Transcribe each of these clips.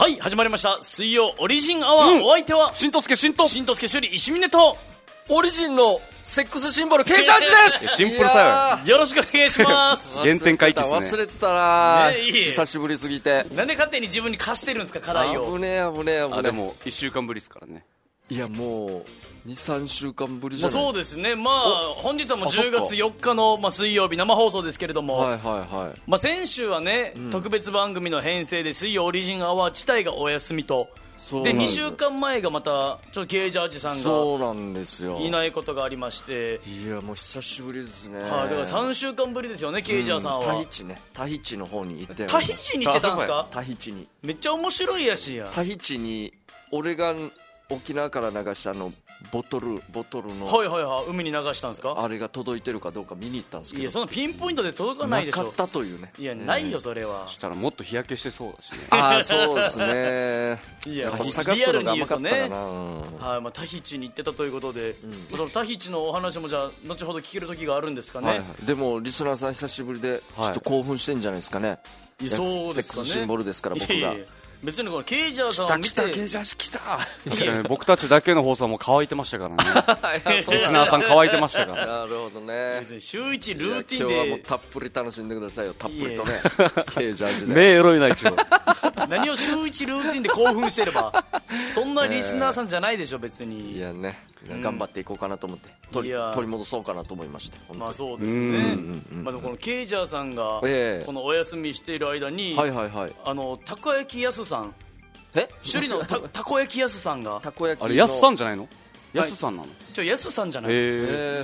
はい、始まりました水曜オリジンアワー、お相手はしんとすけしんと趣里石峰とオリジンのセックスシンボルケイジャージです。 シンプルさよろしくお願いします原点回帰ですね。 忘れてたな、 ね、 久しぶりすぎて。 なんで勝手に自分に貸してるんですか、課題を。 危ねえ危ねえ危ねえ。 でも1週間ぶりですからね。 いやもう 2,3 週間ぶりじゃない。 そうですね。まあ本日はもう10月4日の水曜日生放送ですけれども、 はいはいはい。 まあ先週はね、特別番組の編成で水曜オリジンアワー自体がお休みと、で2週間前がまたちょっとケイジャージさんがそうなんですよ、 いないことがありまして、 いやもう久しぶりですね。 はい、だから3週間ぶりですよね、ケイジャーさんは。 タヒチね、タヒチの方に行って。 タヒチに行ってたんですか。 タヒチにめっちゃ面白いやしや。 タヒチに俺が沖縄から流したボトルの、 はいはいはい、海に流したんですか。 あれが届いてるかどうか見に行ったんですけど、 いやそのピンポイントで届かないでしょ。 なかったというね。 いやないよそれは。 したらもっと日焼けしてそうだしね。 ああそうですね。 いややっぱ探すのが甘かったかな、 はい、まあ、タヒチに行ってたということで、そのタヒチのお話もじゃあ後ほど聞ける時があるんですかね。 はいはい、でもリスナーさん久しぶりでちょっと興奮してんじゃないですかね。 そうですかね。 セックスシンボルですから僕が。 いやいや別にこのケイジャーさんを見て、 来たケイジャー来た僕たちだけの放送も乾いてましたからね。リスナーさん乾いてましたから。 なるほどね。 別に週一ルーティンで今日はもうたっぷり楽しんでくださいよ。たっぷりとね。ケイジャージで目エロいな一応。 何を週一ルーティンで興奮してればそんなリスナーさんじゃないでしょ別に。 いやね、頑張っていこうかなと思って取り戻そうかなと思いまして。 まあそうですね。まあでもこのケイジャーさんがこのお休みしている間に、 はいはいはい、 たこ焼きやすさん、首里のたこ焼きやすさんが、 たこ焼きのあれやすさんじゃないの？やすさんなの？ やすさんじゃない、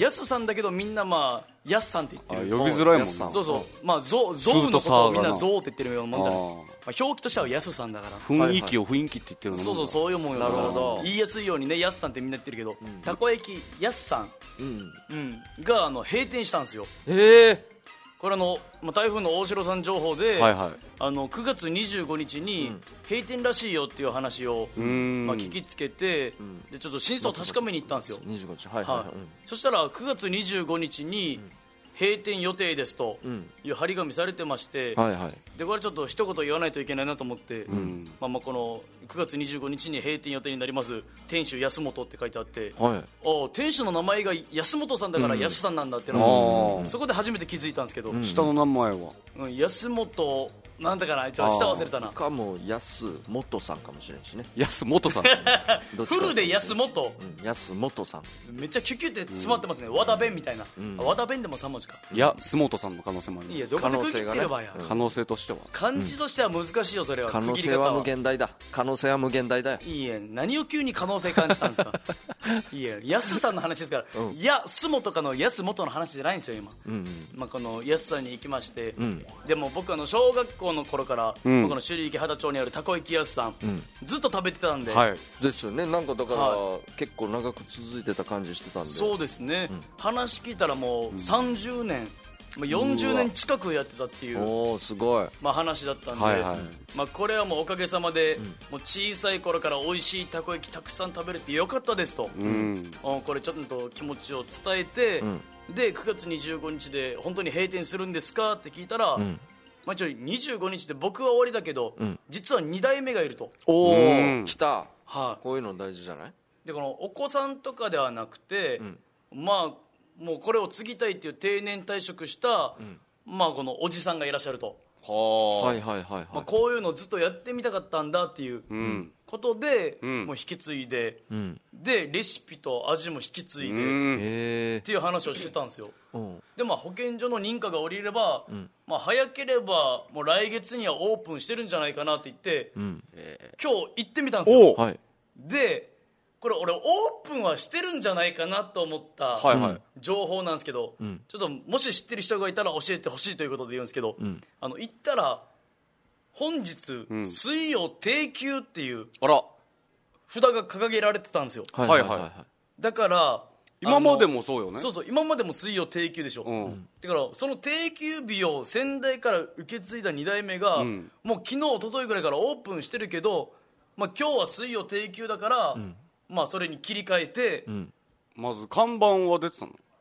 やすさんだけどみんなまあやすさんって言ってる。 呼びづらいもんな。 そうそう、まあゾウのことをみんなゾウって言ってるようなもんじゃない。まあ、表記としてはやすさんだから雰囲気を雰囲気って言ってるの。 そうそう、そういうもんよ。 なるほど。 言いやすいようにね、やすさんってみんな言ってるけど、たこ焼きやすさんが閉店したんですよ。これまあ、台風の大城さん情報で、9月25日に閉店らしいよっていう話を、まあ、聞きつけて、でちょっと真相を確かめに行ったんですよ。 25日、はいはいはい、 そしたら9月25日に閉店予定ですという張り紙されてまして、でこれちょっと一言言わないといけないなと思って、まあこの9月25日に閉店予定になります店主安本って書いてあって、店主の名前が安本さんだから安さんなんだっての、そこで初めて気づいたんですけど、 下の名前は安本なんだかな、下忘れたな。 かも安本さんかもしれんしね。 安本さんフルで安本、 安本さん、 めっちゃキュキュって詰まってますね。和田弁みたいな、和田弁でも3文字か。 安本さんの可能性もあります。 いやどこで区切ってればや、 可能性としては、 漢字としては難しいよそれは。 可能性は無限大だ。可能性は無限大だよ。 いいえ、何を急に可能性感じたんですか。いいえ、安さんの話ですから、安本かの安本の話じゃないんですよ今。まあこの安さんに行きまして、でも僕小学校の頃から僕の首里池肌町にあるたこ焼きやすさん、ずっと食べてたんで、 ですよね。なんかだから結構長く続いてた感じしてたんで。 そうですね、話聞いたらもう30年、40年近くやってたっていう、 すごい、 まあ、話だったんで、まあ、これはもうおかげさまで、もう小さい頃から美味しいたこ焼きたくさん食べれてよかったですと、これちょっと気持ちを伝えて、で9月25日で本当に閉店するんですかって聞いたら、まあ、25日で僕は終わりだけど、実は2代目がいると。 来た、こういうの大事じゃない。 でこのお子さんとかではなくて、まあもうこれを継ぎたいっていう定年退職した、まあこのおじさんがいらっしゃると。こういうのをずっとやってみたかったんだっていうことで、もう引き継いで、でレシピと味も引き継いで、っていう話をしてたんですよ。でまあ保健所の認可が下りれば、まあ、早ければもう来月にはオープンしてるんじゃないかなって言って、今日行ってみたんですよ。でこれ俺オープンはしてるんじゃないかなと思った情報なんですけど、ちょっともし知ってる人がいたら教えてほしいということで言うんですけど、行ったら本日、水曜定休っていう札が掲げられてたんですよ。だから今までもそうよね。 そう今までも水曜定休でしょ、だからその定休日を先代から受け継いだ2代目が、もう昨日一昨日ぐらいからオープンしてるけど、まあ、今日は水曜定休だから、まあ、それに切り替えて、 まず看板は出てたの？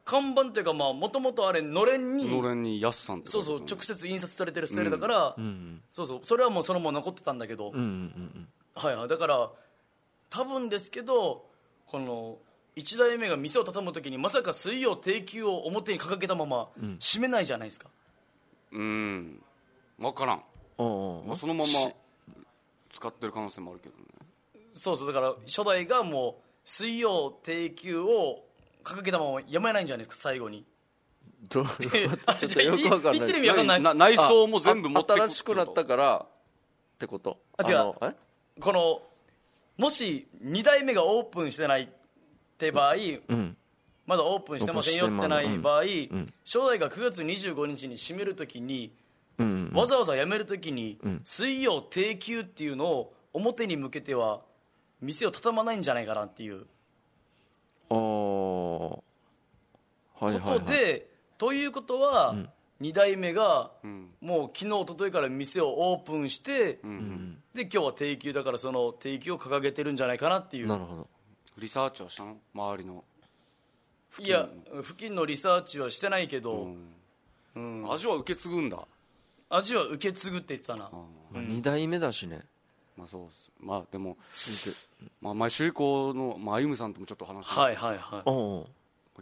看板というかもともとあれのれんに安さんってそうそう直接印刷されてるスタイルだから、そうそうそれはもうそのまま残ってたんだけど、はいはい、だから多分ですけどこの1代目が店を畳む時にまさか水曜定休を表に掲げたまま閉めないじゃないですか。 分からん、まあ、そのまま使ってる可能性もあるけどね。 そうそうだから初代がもう水曜定休を掲げたままやめないんじゃないですか最後に。 ちょっとよくわかんない。 言ってる意味わかんない。 内装も全部持ってくる新しくなったからってこと。 違う、このもし2代目がオープンしてないって場合、まだオープンしてませんよってない場合、初代が9月25日に閉めるときに、わざわざ辞めるときに、水曜定休っていうのを表に向けては店を畳まないんじゃないかなっていうことで、ということは、2代目がもう昨日一昨日から店をオープンして、で今日は定休だからその定休を掲げてるんじゃないかなっていう。 なるほど。 リサーチはしたの周りのいや付近のリサーチはしてないけど、 味は受け継ぐんだ。 味は受け継ぐって言ってたな。 2代目だしね。 まあそうっす。まあでも前首里校の歩夢さんともちょっと話して、 はいはいはい、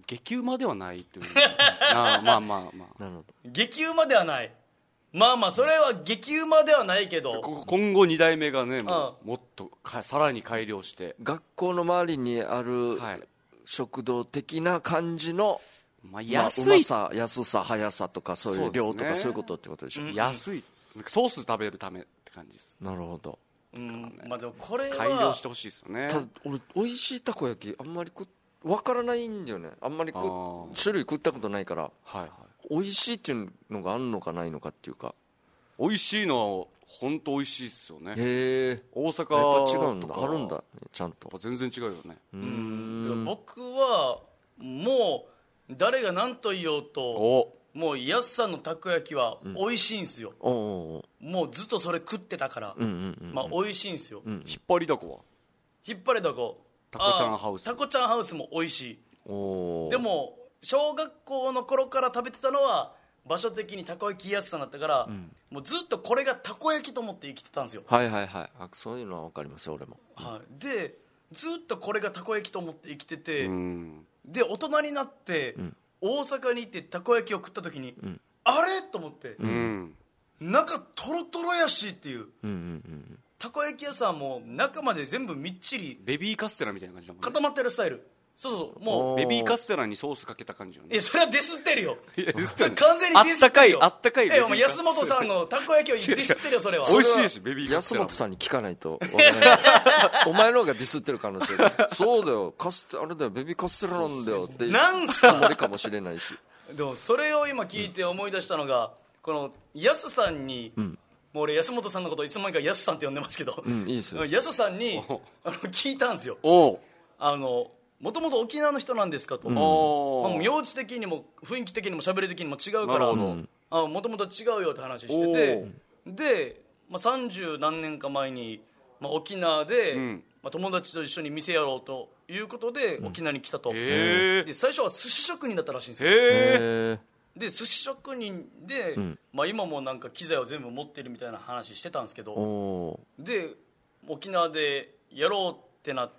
激うまではないっていうまあなるほど。激うまではない。まあまあそれは激うまではないけど、 今後2代目がねもっとさらに改良して学校の周りにある食堂的な感じの、うまさ安さ速さとかそういう量とかそういうことってことでしょ。 安いソース食べるためって感じです。 なるほど。 まあでもこれは改良してほしいですよね。 ただ俺美味しいたこ焼きあんまり分からないんだよね。あんまり種類食ったことないから、美味しいっていうのがあるのかないのかっていうか。 美味しいのは本当美味しいですよね。 へえ。 大阪やっぱ違うんだ。あるんだちゃんと。 全然違うよね。 僕はもう誰が何と言おうともうやすさんのたこ焼きは美味しいんですよ。もうずっとそれ食ってたから、まあ美味しいんですよ。 引っ張りだこは引っ張りだこタコちゃんハウス。 タコちゃんハウスも美味しい。でも小学校の頃から食べてたのは場所的にたこ焼きやすさになったから、もうずっとこれがたこ焼きと思って生きてたんですよ。 はいはいはい。そういうのは分かりますよ俺も。 でずっとこれがたこ焼きと思って生きてて、で大人になって、大阪に行ってたこ焼きを食った時に、あれと思って、中トロトロやしっていう、たこ焼き屋さんも中まで全部みっちりベビーカステラみたいな感じだもんね。 固まってるスタイル。そうもうベビーカステラにソースかけた感じよね。 それはディスってるよ。それ完全にディスってるよ。 あったかい安本さんのたこ焼きをディスってるよ。それは美味しいしベビーカステラ。 安本さんに聞かないと分からないお前の方がディスってる可能性が。そうだよあれだよベビーカステラなんだよってなんすかつもりかもしれないし。 でもそれを今聞いて思い出したのが、この安さんに、もう俺安本さんのこといつの間にか安さんって呼んでますけど、 いいですよ。 安さんに聞いたんですよ。もともと沖縄の人なんですかと、名字的にも雰囲気的にも喋り的にも違うからもともと違うよって話してて、で、30何年か前に、沖縄で、友達と一緒に店やろうということで沖縄に来たと。で最初は寿司職人だったらしいんですよ。で寿司職人で、今もなんか機材を全部持ってるみたいな話してたんですけど、で沖縄でやろうってなって、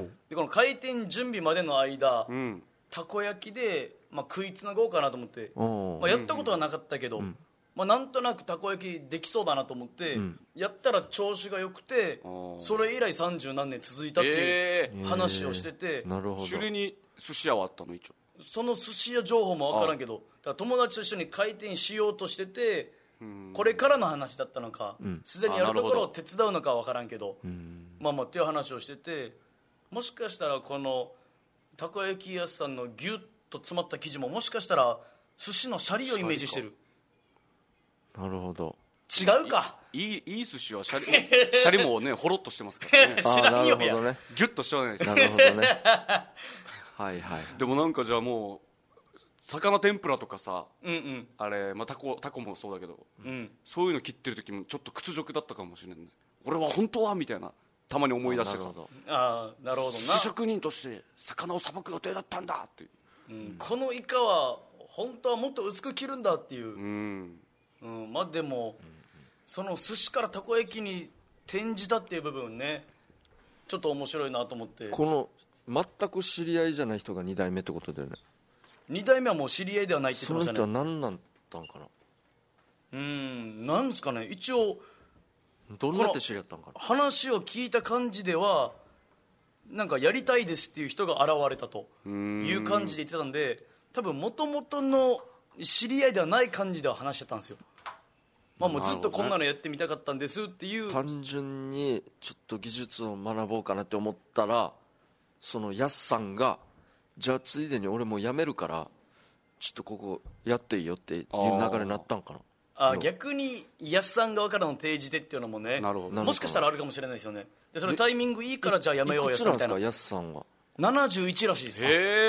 でこの開店準備までの間、たこ焼きで、食いつなごうかなと思って、やったことはなかったけど、なんとなくたこ焼きできそうだなと思って、やったら調子が良くて、それ以来30何年続いたっていう話をしてて、 なるほど。 首里に寿司屋はあったの一応。 その寿司屋情報も分からんけど、だから友達と一緒に開店しようとしてて、これからの話だったのか、すでにやるところを手伝うのかは分からんけど、っていう話をしてて、もしかしたらこのたこ焼き屋さんのギュッと詰まった生地ももしかしたら寿司のシャリをイメージしてる。 なるほど。 違うか。 いい寿司はシャリもねほろっとしてますからね。 知らんよや。 ギュッとしてはないです。 なるほどね。はいはい。 でもなんかじゃあもう魚天ぷらとかさ、あれ、タコもそうだけど、そういうの切ってる時もちょっと屈辱だったかもしれない。俺は本当はみたいなたまに思い出してさ。 なるほどな。 寿司職人として魚をさばく予定だったんだって。 このイカは本当はもっと薄く切るんだっていう、まあでも、その寿司からたこ焼きに転じたっていう部分ね、ちょっと面白いなと思って。 この全く知り合いじゃない人が2代目ってことだよね。 2代目はもう知り合いではないって言ってましたね。 その人は何なんだんかな。 なんですかね、一応どんなって知り合ったんかな。 話を聞いた感じではなんかやりたいですっていう人が現れたという感じで言ってたんで、多分元々の知り合いではない感じでは話してたんですよ。まあ、もうずっとこんなのやってみたかったんですっていう、 単純にちょっと技術を学ぼうかなって思ったら、そのヤスさんがじゃあついでに俺もう辞めるからちょっとここやっていいよっていう流れになったんかな。 逆にヤスさん側からの提示でっていうのもね、もしかしたらあるかもしれないですよね。でそれタイミングいいからじゃあやめようやいくつなんですかヤスさんは。 71らしいです。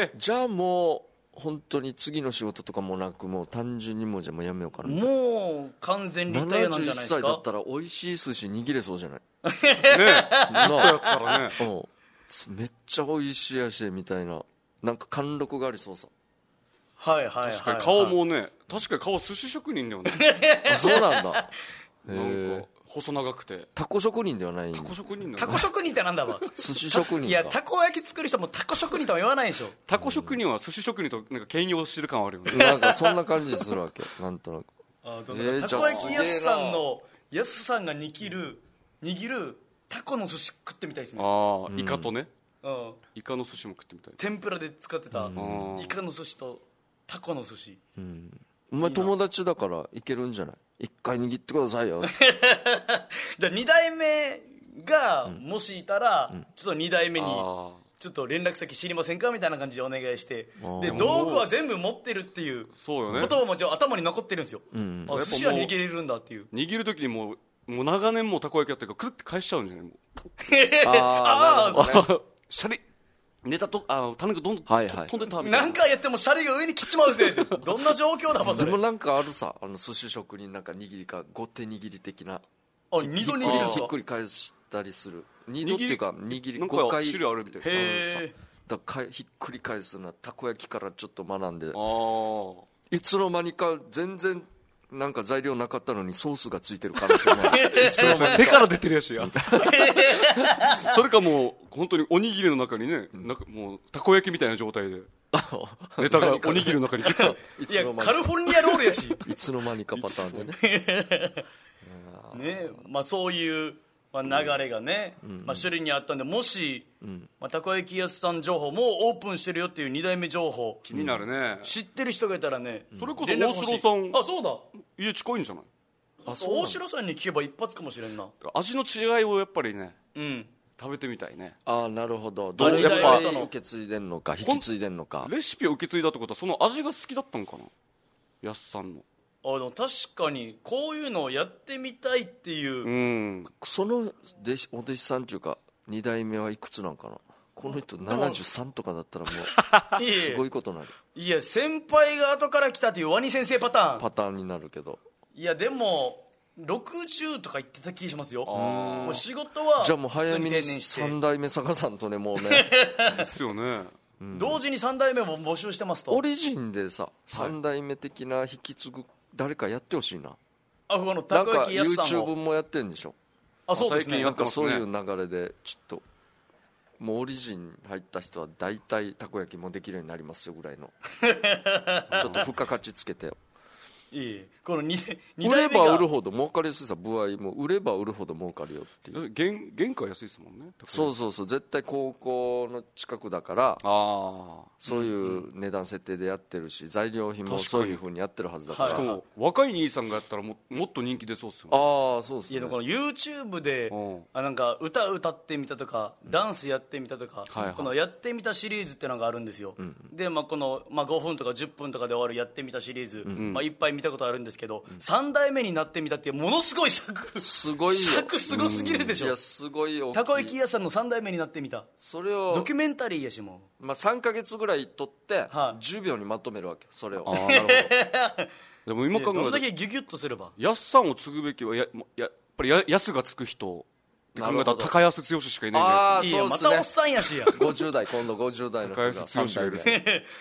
じゃあもう本当に次の仕事とかもなく、もう単純にもうじゃあもうやめようかな。 もう完全リタイアなんじゃないですか。 71歳だったら美味しい寿司握れそうじゃない。 ねずっとやってたらねめっちゃ美味しいやしみたいな、なんか貫禄がありそうさ。 はいはいはい、はい、 確かに顔もね、確かに顔寿司職人だよねそうなんだ。 なんか細長くてタコ職人ではない。 タコ職人だ、ね、 タコ職人ってなんだわ寿司職人か。 いやたこ焼き作る人もタコ職人とは言わないでしょ。 タコ職人は寿司職人となんか兼用してる感はあるよねなんかそんな感じするわけなんとなく。 たこ焼きやすさんのやすさんが握るタコの寿司食ってみたいですね。 イカとね、イカの寿司も食ってみたい。 天ぷらで使ってたイカの寿司とタコの寿司、 お前友達だからいけるんじゃない。一回握ってくださいよじゃあ2代目がもしいたら、ちょっと2代目にちょっと連絡先知りませんかみたいな感じでお願いして、で道具は全部持ってるっていう言葉も頭に残ってるんですよ。寿司は握れるんだっていう。 握る時にもう長年もうたこ焼きやってるからくるって返しちゃうんじゃない。もうシャリネタと種がどんどん飛んでたみたいな。 何回やってもシャリが上に切っちまうぜどんな状況だばそれ。 でもなんかあるさ、寿司職人なんか握りか5手握り的な。 2度握るんですか。 ひっくり返したりする。2度っていうか握りなんか 5回種類あるみたいな。 だからひっくり返すのはたこ焼きからちょっと学んで、 いつの間にか全然なんか材料なかったのにソースがついてる可能性も手から出てるやしやそれかもう本当におにぎりの中にね、なんかもうたこ焼きみたいな状態でネタがおにぎりの中にいやカリフォルニアロールやしいつの間にかパターンでねまあそういう流れがね、種類にあったんで、もし、たこ焼き屋さん情報もうオープンしてるよっていう2代目情報気になるね、 知ってる人がいたらね、 それこそ大城さんそうだ家近いんじゃない。 大城さんに聞けば一発かもしれんな。 味の違いをやっぱりね、食べてみたいね。 なるほど。どれぐらい受け継いでんのか引き継いでんのか。 レシピを受け継いだってことはその味が好きだったのかな、やすさんの。 でも確かにこういうのをやってみたいっていう、 そのお弟子さんっていうか2代目はいくつなんかな。この人73とかだったらもうすごいことになる。 いや先輩が後から来たというワニ先生パターンになるけど、 いやでも60とか言ってた気がしますよ。もう仕事はじゃあもう早めに3代目探さんとね、もうねですよね、 同時に3代目も募集してますと。 オリジンでさ3代目的な引き継ぐ誰かやってほしいな。 このたこ焼きやすさんも YouTube もやってるんでしょ。 そうですね。 なんかそういう流れでちょっともうオリジン入った人は大体たこ焼きもできるようになりますよぐらいのちょっと付加価値つけてよ。 この2 売れば売るほど儲かりやすいさ、部合も売れば売るほど儲かるよっていう。 原価安いですもんね。 そう絶対高校の近くだからそういう値段設定でやってるし、材料費もそういう風にやってるはずだから。 しかも若い兄さんがやったらもっと人気出そうですよね。 そうですね。 いやこの YouTube でなんか歌ってみたとかダンスやってみたとか、このやってみたシリーズってのがあるんですよ。でこの5分とか10分とかで終わるやってみたシリーズ、いっぱい見たことあるんですけど、3代目になってみたってものすごい尺すごすぎるでしょ。 いやすごい大きい。 たこ焼き屋さんの3代目になってみた、 それをドキュメンタリーやしも 3ヶ月ぐらい撮って10秒にまとめるわけ、それを。 なるほどでも今考えどんだけギュギュッとすれば。 やすさんを継ぐべきはやっぱりやすがつく人って考えたら高安剛しかいないじゃないですか。 またおっさんやしや 50代今度50代の人が3代目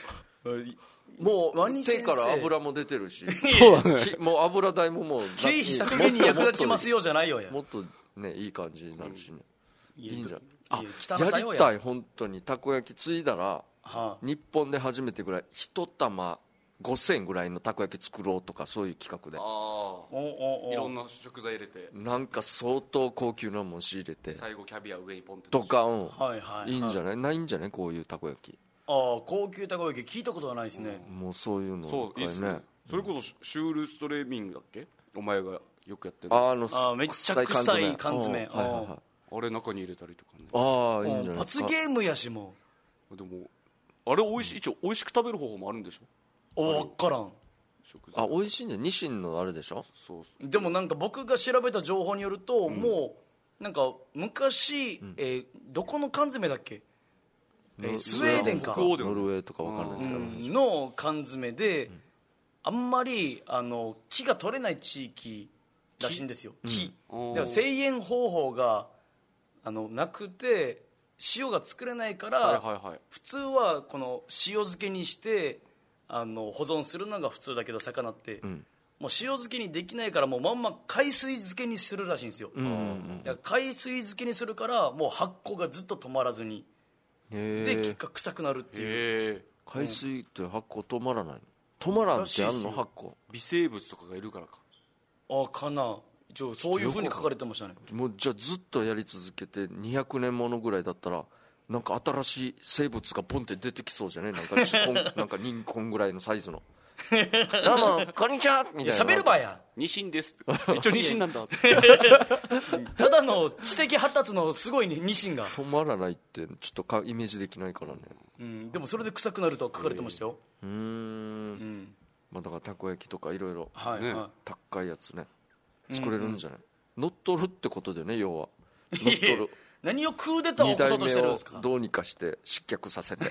もう手から油も出てるしそうだねもう油代ももう経費削減に役立ちますよじゃないよや。 もっとねいい感じになるしね、いいんじゃん。 ややりたい本当に。たこ焼きついだら、 はあ、 日本で初めてぐらい1玉5000円ぐらいのたこ焼き作ろうとか、そういう企画でいろんな食材入れてなんか相当高級なもん仕入れて最後キャビア上にポンってとか、 はいはい、 いいんじゃない、ないんじゃないこういうたこ焼き。 高級たこ焼き聞いたことはないですね、 もうそういうのそういいっすね。それこそシュールストレーミングだっけ、お前がよくやってるめっちゃ臭い缶詰、 あれ中に入れたりとかね。 いいんじゃないですか。 罰ゲームやしも。 でもあれ美味しい、一応美味しく食べる方法もあるんでしょ。 分からん。 美味しいんじゃん。ニシンのあれでしょ。 そうでもなんか僕が調べた情報によると、もうなんか昔、どこの缶詰だっけ、スウェーデンかノルウェーとか分かんないですけど、 の缶詰で、あんまり木が取れない地域らしいんですよ。木だから製塩方法がなくて塩が作れないから、普通はこの塩漬けにして保存するのが普通だけど、魚って、もう塩漬けにできないから、もうまんま海水漬けにするらしいんですよ。海水漬けにするからもう発酵がずっと止まらずに、で結果臭くなるっていう。 海水って発酵止まらないの？止まらんってあんの？発酵微生物とかがいるからか。 かな、そういうふうに書かれてましたね。 もうじゃあずっとやり続けて200年ものぐらいだったら、なんか新しい生物がポンって出てきそうじゃね。なんかなんか人コンぐらいのサイズのどうもこんにちはみたいな。 喋るばやニシンです一応ニシンなんだただの知的発達のすごいニシンが止まらないってちょっとイメージできないからね。 でもそれで臭くなると書かれてましたよ。 まあ、だからたこ焼きとかいろいろ高いやつね作れるんじゃない、乗っ取るってことだよね、要は。乗っ取る何をクーデターを起こそうとしてるんですか。 2代目をどうにかして失脚させて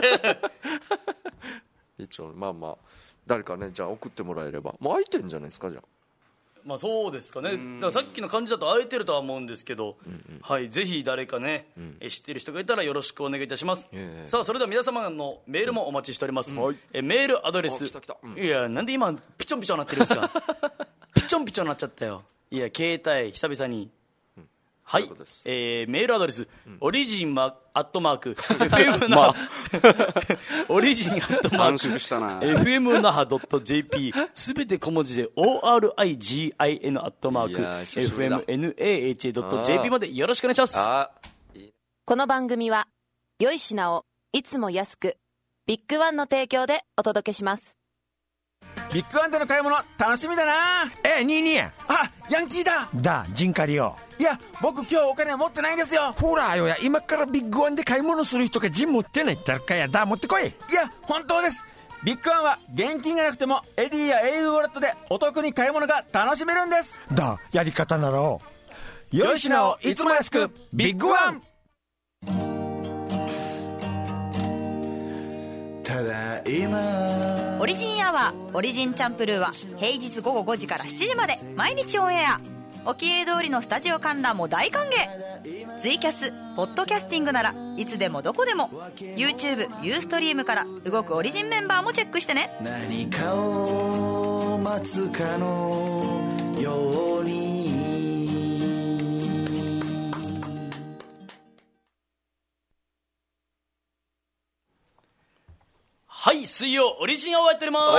一応まあまあ誰かね、じゃあ送ってもらえれば。もう空いてんじゃないですか、じゃあ。 まあそうですかね。だからさっきの感じだと空いてるとは思うんですけど、はい、ぜひ誰かね、知ってる人がいたらよろしくお願いいたします。さあそれでは皆様のメールもお待ちしております。メールアドレス、いやなんで今ピチョンピチョンなってるんですかピチョンピチョンなっちゃったよ。いや携帯久々に。はい、メールアドレス、オリジンアットマーク FM 那覇オリジンアットマーク FM 那覇 .jp すべて小文字で ORIGIN アットマーク FMNAHA.jp までよろしくお願いします。 この番組は良い品をいつも安くビッグワンの提供でお届けします。 ビッグワンでの買い物楽しみだな。 ニーニーや。 ヤンキーだ。 ジンカリよ。 いや僕今日お金持ってないんですよ。 ほらよや、今からビッグワンで買い物する人がジン持ってないってかや。持ってこい。 いや本当です。ビッグワンは現金がなくてもエディや au ウォレットでお得に買い物が楽しめるんです。 やり方なら良い品をいつも安くビッグワン。 ただいまオリジンアワーオリジンチャンプルーは平日午後5時から7時まで毎日オンエア。おきれい通りのスタジオ観覧も大歓迎。ツイキャスポッドキャスティングならいつでもどこでも YouTube、ユーストリームから動くオリジンメンバーもチェックしてね。 何かを待つかのように。 はい、水曜オリジンアワーやっております。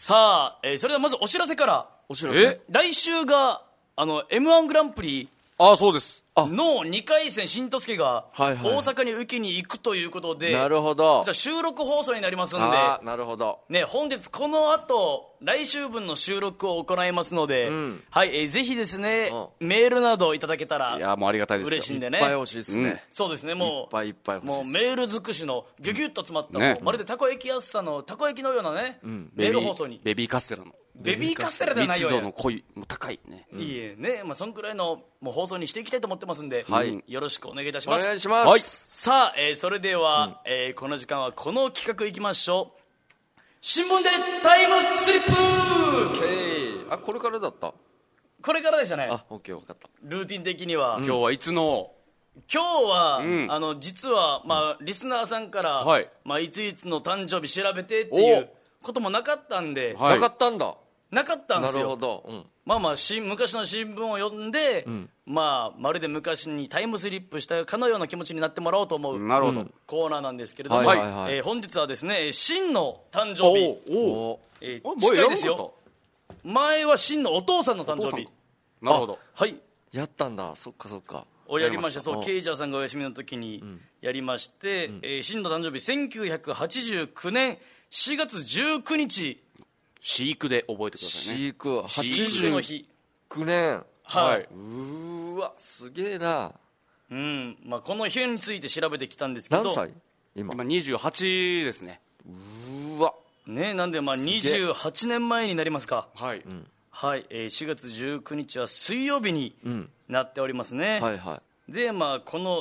さあ、それではまずお知らせから。 お知らせ。 来週がM1 グランプリそうですの2回戦新十助が大阪に受けに行くということで、 なるほど。 じゃあ収録放送になりますんで、 なるほどね、本日この後来週分の収録を行いますので、はい、ぜひですね、メールなどいただけたら、 いやもうありがたいですよ。 嬉しいんでね。 いっぱい欲しいですね。 そうですね、もういっぱいいっぱい欲しいです。 もうメール尽くしのギュギュッと詰まった、まるでたこ焼きやすさのたこ焼きのようなね、メール放送に。 ベビーカステラのベビーカステラではないよ。 密度の濃い、もう高いね。 いいえね、そんくらいのもう放送にしていきたいと思ってますんで、よろしくお願いいたします。 お願いします。 さあ、それでは、この時間はこの企画いきましょう。新聞でタイムスリップ。 これからだった。 これからでしたね。 オッケー、分かった。 ルーティン的には今日はいつの今日は、実は、リスナーさんから、 はい、 いついつの誕生日調べてっていうこともなかったんで、 なかったんだ。 なかったんですよ。 なるほど、 昔の新聞を読んで、まるで昔にタイムスリップしたかのような気持ちになってもらおうと思うなるほど、 コーナーなんですけれども、本日はですね、真の誕生日、近いですよ。前は真のお父さんの誕生日。 なるほど。 はい。 やったんだ。そっかそっか。 をやりました。そう、ケイジャーさんがお休みの時にやりまして、真の誕生日1989年4月19日。 飼育で覚えてくださいね。 飼育の日。 89年。 はい。 うわ、すげえな。 この日について調べてきたんですけど。 何歳？ 今28ですね。 うわ。 ね、なんで28年前になりますか。 はい。 はい、4月19日は水曜日になっておりますね。 はいはい。 で、この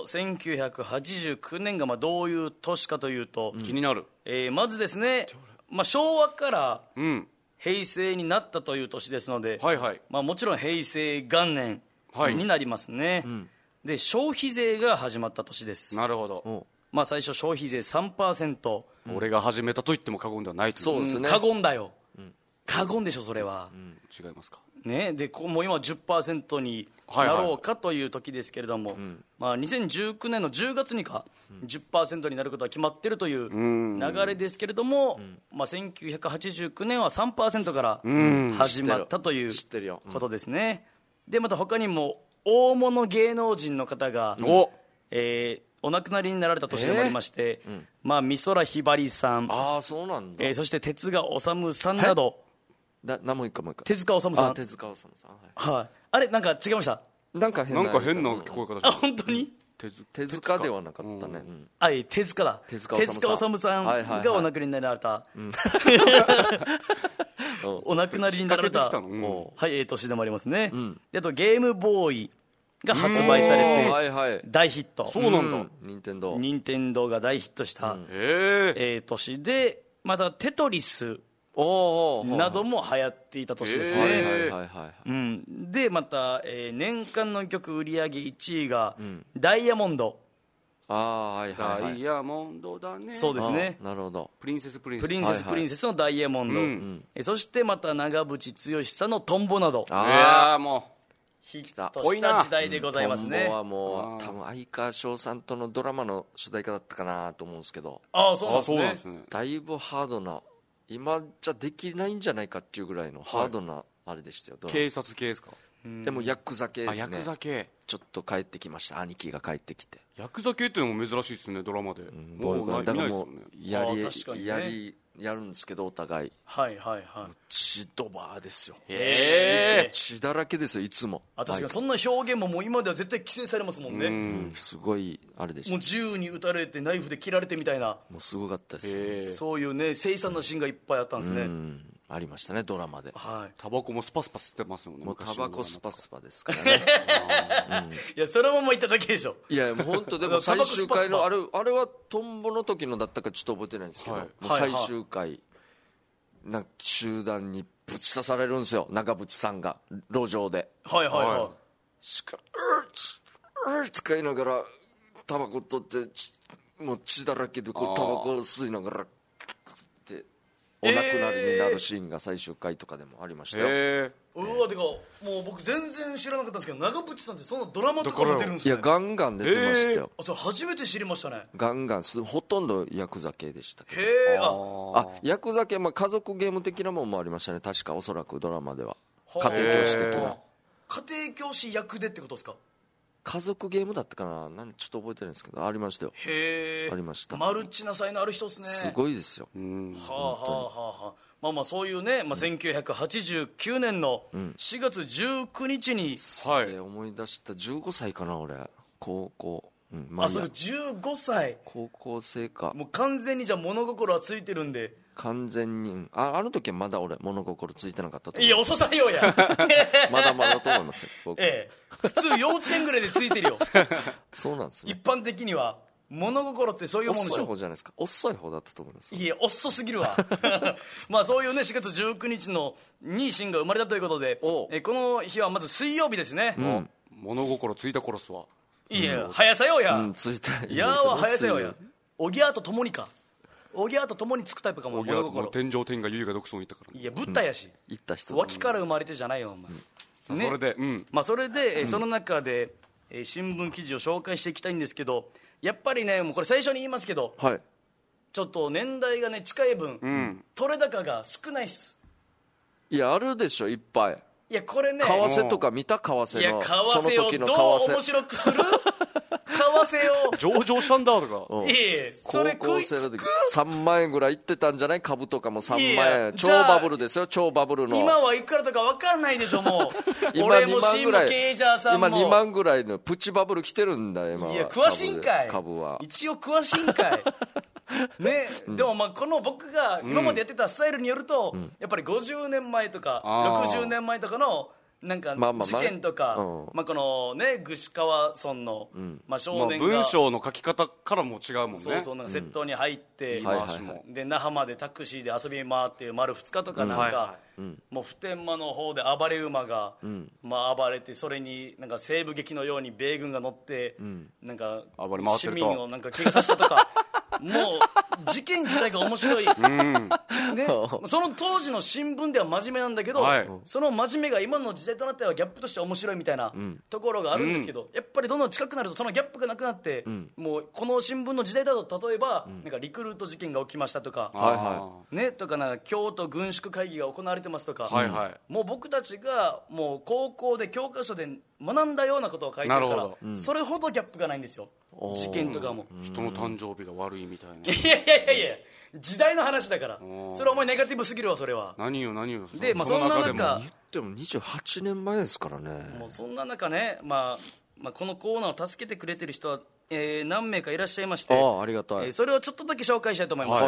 1989年がどういう年かというと、 気になる。 まずですね、昭和から平成になったという年ですので、もちろん平成元年になりますね。で、消費税が始まった年です。 なるほど。 最初消費税 3%、 俺が始めたと言っても過言ではないという。 そうですね。 過言だよ。過言でしょそれは。 違いますかね。でもう今 10% になろうかという時ですけれども、2019年の10月にか 10% になることは決まっているという流れですけれども、1989年は 3% から始まったということですね。でまた他にも大物芸能人の方がお亡くなりになられた年でもありまして、美空ひばりさん、 そうなんだ。 そして手塚治虫さんなど、 もう一回。 手塚治虫さん。 手塚治虫さん。はい。あれなんか違いました。 なんか変な聞こえ方。 本当に。 手塚ではなかったね。 手塚だ。手塚治虫さんがお亡くなりになられた。お亡くなりになられた。年でもありますね。あとゲームボーイが発売されて大ヒット。 そうなんだ。 任天堂が大ヒットした年で、またテトリスなども流行っていた年ですね。でまた、年間の曲売り上げ1位がダイヤモンド。 ダイヤモンドだね。 そうですね。 なるほど。 プリンセスのダイヤモンド、そしてまた長渕剛さんのトンボなど、 もうヒットした時代でございますね。 トンボはもう多分相川翔さんとのドラマの主題歌だったかなと思うんですけど。 そうなんですね。 だいぶハードな、今じゃできないんじゃないかっていうぐらいのハードなあれでしたよ。 警察系ですか。 でもヤクザ系ですね。 ヤクザ系ちょっと帰ってきました。兄貴が帰ってきて。 ヤクザ系っていうのも珍しいですね、ドラマで。 だからもうやるんですけど、お互い血ドバーですよ。血だらけですよ、いつも。 確かにそんな表現ももう今では絶対規制されますもんね。 すごいあれでした。 もう銃に撃たれてナイフで切られてみたいな。 もうすごかったですよ。 そういうね凄惨なシーンがいっぱいあったんですね。 ありましたね、ドラマで。 タバコもスパスパ吸ってますよね。 もうタバコスパスパですからね。 いやそのまま言っただけでしょ。 いやもう本当でも最終回のあれはトンボの時のだったかちょっと覚えてないんですけど、もう最終回集団にぶち刺されるんですよ、長渕さんが路上で。しか使いながらタバコ取ってもう血だらけでタバコ吸いながらってお亡くなりになるシーンが最終回とかでもありましたよ。 てかもう僕全然知らなかったんですけど、長渕さんってそんなドラマとかも出るんですね。 いやガンガン出てましたよ。 それ初めて知りましたね。 ガンガンほとんどヤクザ系でしたけど。ヤクザ系、家族ゲーム的なもんもありましたね、確か。おそらくドラマでは家庭教師的な。 家庭教師役でってことですか。 家族ゲームだったかな、ちょっと覚えてないんですけど、ありましたよ。 ありました。 マルチな才能ある人ですね。 すごいですよ。 そういうね、1989年の4月19日に、 思い出した。15歳かな俺、高校。 それ15歳。 高校生か。 もう完全にじゃあ物心はついてるんで。 完全にあの時はまだ俺物心ついてなかったと思う。 いや遅さようや。 まだまだと思いますよ僕。 普通幼稚園ぐらいでついてるよ。 そうなんですね。 一般的には物心ってそういうもんでしょ。 遅い方じゃないですか。遅い方だったと思います。 いや遅すぎるわ。そういうね4月19日にシンが生まれたということで、この日はまず水曜日ですね。 物心ついた頃っすわ。 いや早さよや、 ついたいやは早さよや、おぎゃーと共にか、おぎゃーと共につくタイプかも。 おぎゃーと天上天下ゆいが独尊いったから、 いやブッダやし、 言った人脇から生まれてじゃないよお前、 それで、 それで、その中で、新聞記事を紹介していきたいんですけど、やっぱりねもうこれ最初に言いますけど、 はい、 ちょっと年代がね近い分、取れ高が少ないっす。 いやあるでしょいっぱい。 いやこれね、 為替とか見た、為替の、 いや為その替を時の為どう替面白くする為替を上場したんだとか、 いやそれ高校生の時3万円ぐらいいってたんじゃない、株とかも3万いや円、超バブルですよ、超バブルの。 今はいくらとか分かんないでしょもう今俺も 2万新ぐらい、 聞経営ジャーさんも今2万ぐらいのプチバブル来てるんだ今は。 いや詳しいんかい、 株は一応詳しいんかいね、でもこの僕が今までやってたスタイルによると、やっぱり50年前とか60年前とかのなんか事件とか、このね串川村の、少年が、 文章の書き方からも違うもんね。 そうそう、なんか窃盗に入って、で那覇までタクシーで遊び回って丸2日とかなんか、もう普天間の方で暴れ馬が、暴れて、それになんか西部劇のように米軍が乗って、なんか市民をなんか怪我させたとかもう事件自体が面白い、ね、その当時の新聞では真面目なんだけど、その真面目が今の時代となってはギャップとして面白いみたいなところがあるんですけど、やっぱりどんどん近くなるとそのギャップがなくなって、もうこの新聞の時代だと例えば、なんかリクルート事件が起きましたとか、ね、とかなんか京都軍縮会議が行われてますとか、もう僕たちがもう高校で教科書で学んだようなことを書いてるから、それほどギャップがないんですよ、事件とかも。 人の誕生日が悪いみたいな。 いや時代の話だから、それはお前ネガティブすぎるわ、それは。 何よで、そんな中言っても28年前ですからね。 もうそんな中ね、このコーナーを助けてくれてる人は、何名かいらっしゃいまして、 ありがたい、 それをちょっとだけ紹介したいと思います、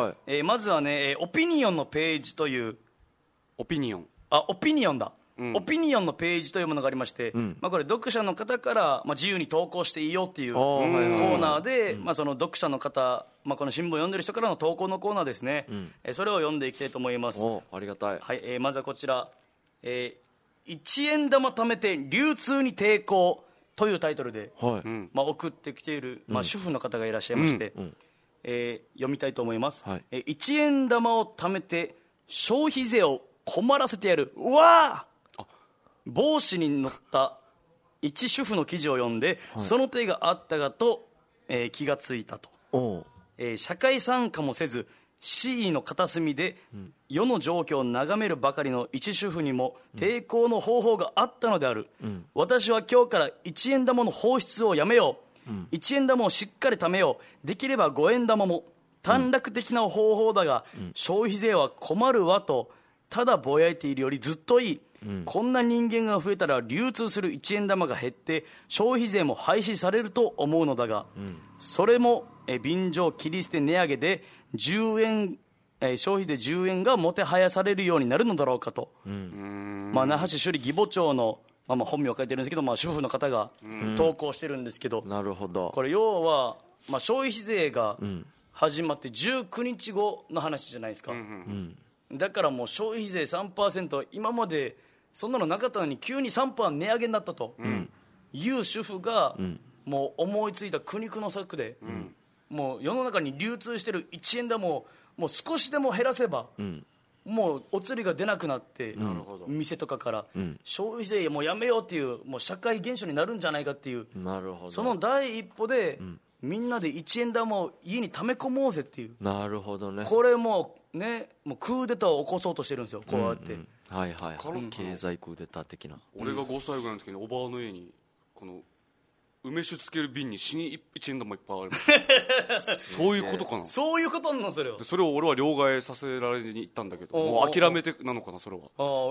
まずはね、オピニオンのページという、 オピニオンだ、オピニオンのページというものがありまして、これ読者の方から、自由に投稿していいよっていうコーナーで、その読者の方、この新聞を読んでる人からの投稿のコーナーですね、それを読んでいきたいと思います。 ありがたい、 まずはこちら、1円玉貯めて流通に抵抗というタイトルで、送ってきている、主婦の方がいらっしゃいまして、読みたいと思います、1円玉を貯めて消費税を困らせてやる。うわー、帽子に載った一主婦の記事を読んで、その手があったがと、気がついたと、社会参加もせず市井の片隅で世の状況を眺めるばかりの一主婦にも抵抗の方法があったのである、私は今日から1円玉の放出をやめよう、1円玉をしっかり貯めよう、できれば5円玉も。短絡的な方法だが、消費税は困るわとただぼやいているよりずっといい、こんな人間が増えたら流通する1円玉が減って消費税も廃止されると思うのだが、それも便乗切り捨て値上げで10円、消費税10円がもてはやされるようになるのだろうかと、那覇市首里義母町の、本名を書いてるんですけど、主婦の方が投稿してるんですけど、 なるほど、 これ要は、消費税が始まって19日後の話じゃないですか、だからもう消費税 3%、 今までそんなのなかったのに急に 3% 値上げになったという主婦が、もう思いついた苦肉の策で、もう世の中に流通してる1円玉をもう少しでも減らせば、もうお釣りが出なくなって、店とかから、消費税もうやめようっていう、もう社会現象になるんじゃないかっていう、 なるほど、 その第一歩で、みんなで1円玉を家に溜め込もうぜっていう。 なるほどね。 これもね、もうクーデターを起こそうとしてるんですよ、こうやって、 経済クーデター的な。 俺が5歳ぐらいの時におばあの家にこの梅酒つける瓶に死に1円玉いっぱいあるそういうことかな。 そういうことなの。それはそれを俺は両替させられに行ったんだけど、もう諦めてなのかな。それは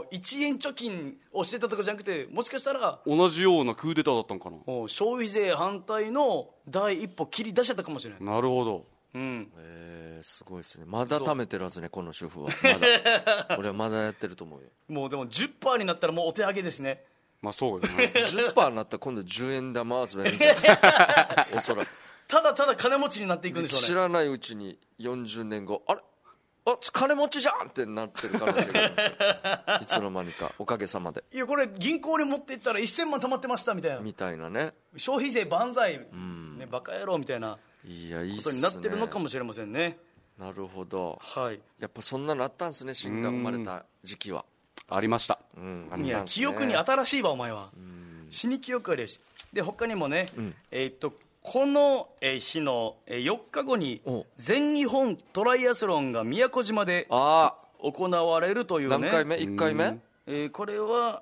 1円貯金をしてたとかじゃなくて、もしかしたら同じようなクーデターだったのかな。 消費税反対の第一歩切り出しちゃったかもしれない。 なるほど、 すごいですね。まだ貯めてるはずね、この主婦は。俺はまだやってると思うよ。 もうでも 10% になったらもうお手上げですね。 そうよね 10% になったら今度10円玉集めるんじゃないですかおそらくただただ金持ちになっていくんでしょうね。 知らないうちに40年後、あれ金持ちじゃんってなってる可能性があるんですよいつの間にか、おかげさまで。 いやこれ銀行に持っていったら1000万貯まってましたみたいなね、 消費税万歳、ね、バカ野郎みたいなことになってるのかもしれませんね。 なるほど、 はい、 やっぱそんなのあったんですね、芯が生まれた時期は。 ありました、 いや記憶に新しいわお前は。死に記憶あるし。で他にもね、この日の4日後に全日本トライアスロンが宮古島で行われるというね。 何回目？1回目？ これは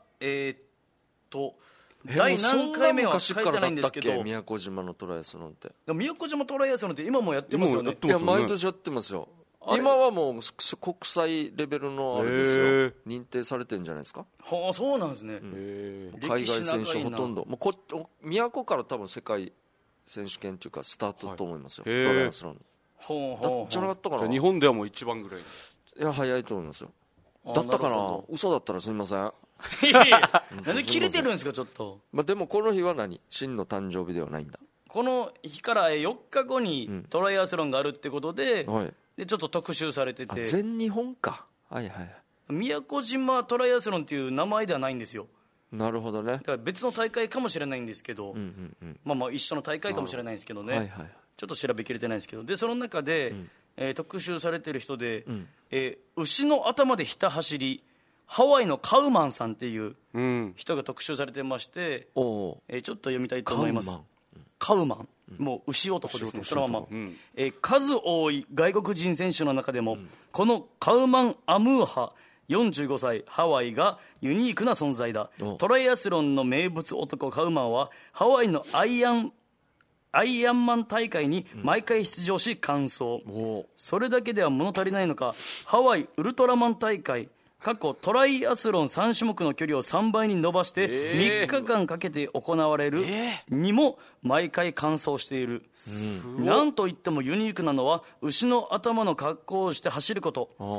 第何回目は書いてないんですけど、 宮古島のトライアスロンって。 宮古島トライアスロンって今もやってますよね。 いや毎年やってますよ。今はもう国際レベルのあれですよ、認定されてるんじゃないですか。 はあ、そうなんですね。 海外選手ほとんどもう宮古から多分世界選手権というかスタートと思いますよ、トライアスロン。じゃなかったかな。 日本ではもう一番ぐらい。 いや早いと思いますよ。だったかな。嘘だったらすみません。 なんで切れてるんですかちょっと。 でもこの日は真の誕生日ではないんだ。 この日から4日後にトライアスロンがあるってことで、でちょっと特集されてて。 全日本か。はいはい。 宮古島トライアスロンっていう名前ではないんですよ。 なるほどね。 だから別の大会かもしれないんですけど、まあ一緒の大会かもしれないんですけどね、ちょっと調べきれてないんですけど、でその中で、特集されてる人で、牛の頭でひた走りハワイのカウマンさんっていう人が特集されてまして、ちょっと読みたいと思います。カウマン、もう牛男ですね、そのまま、数多い外国人選手の中でも、このカウマン・アムーハ45歳ハワイがユニークな存在だ。トライアスロンの名物男カウマンはハワイのアイアンマン大会に毎回出場し完走、それだけでは物足りないのか、ハワイウルトラマン大会トライアスロン3種目の距離を3倍に伸ばして3日間かけて行われるにも毎回完走している。なんといってもユニークなのは牛の頭の格好をして走ること。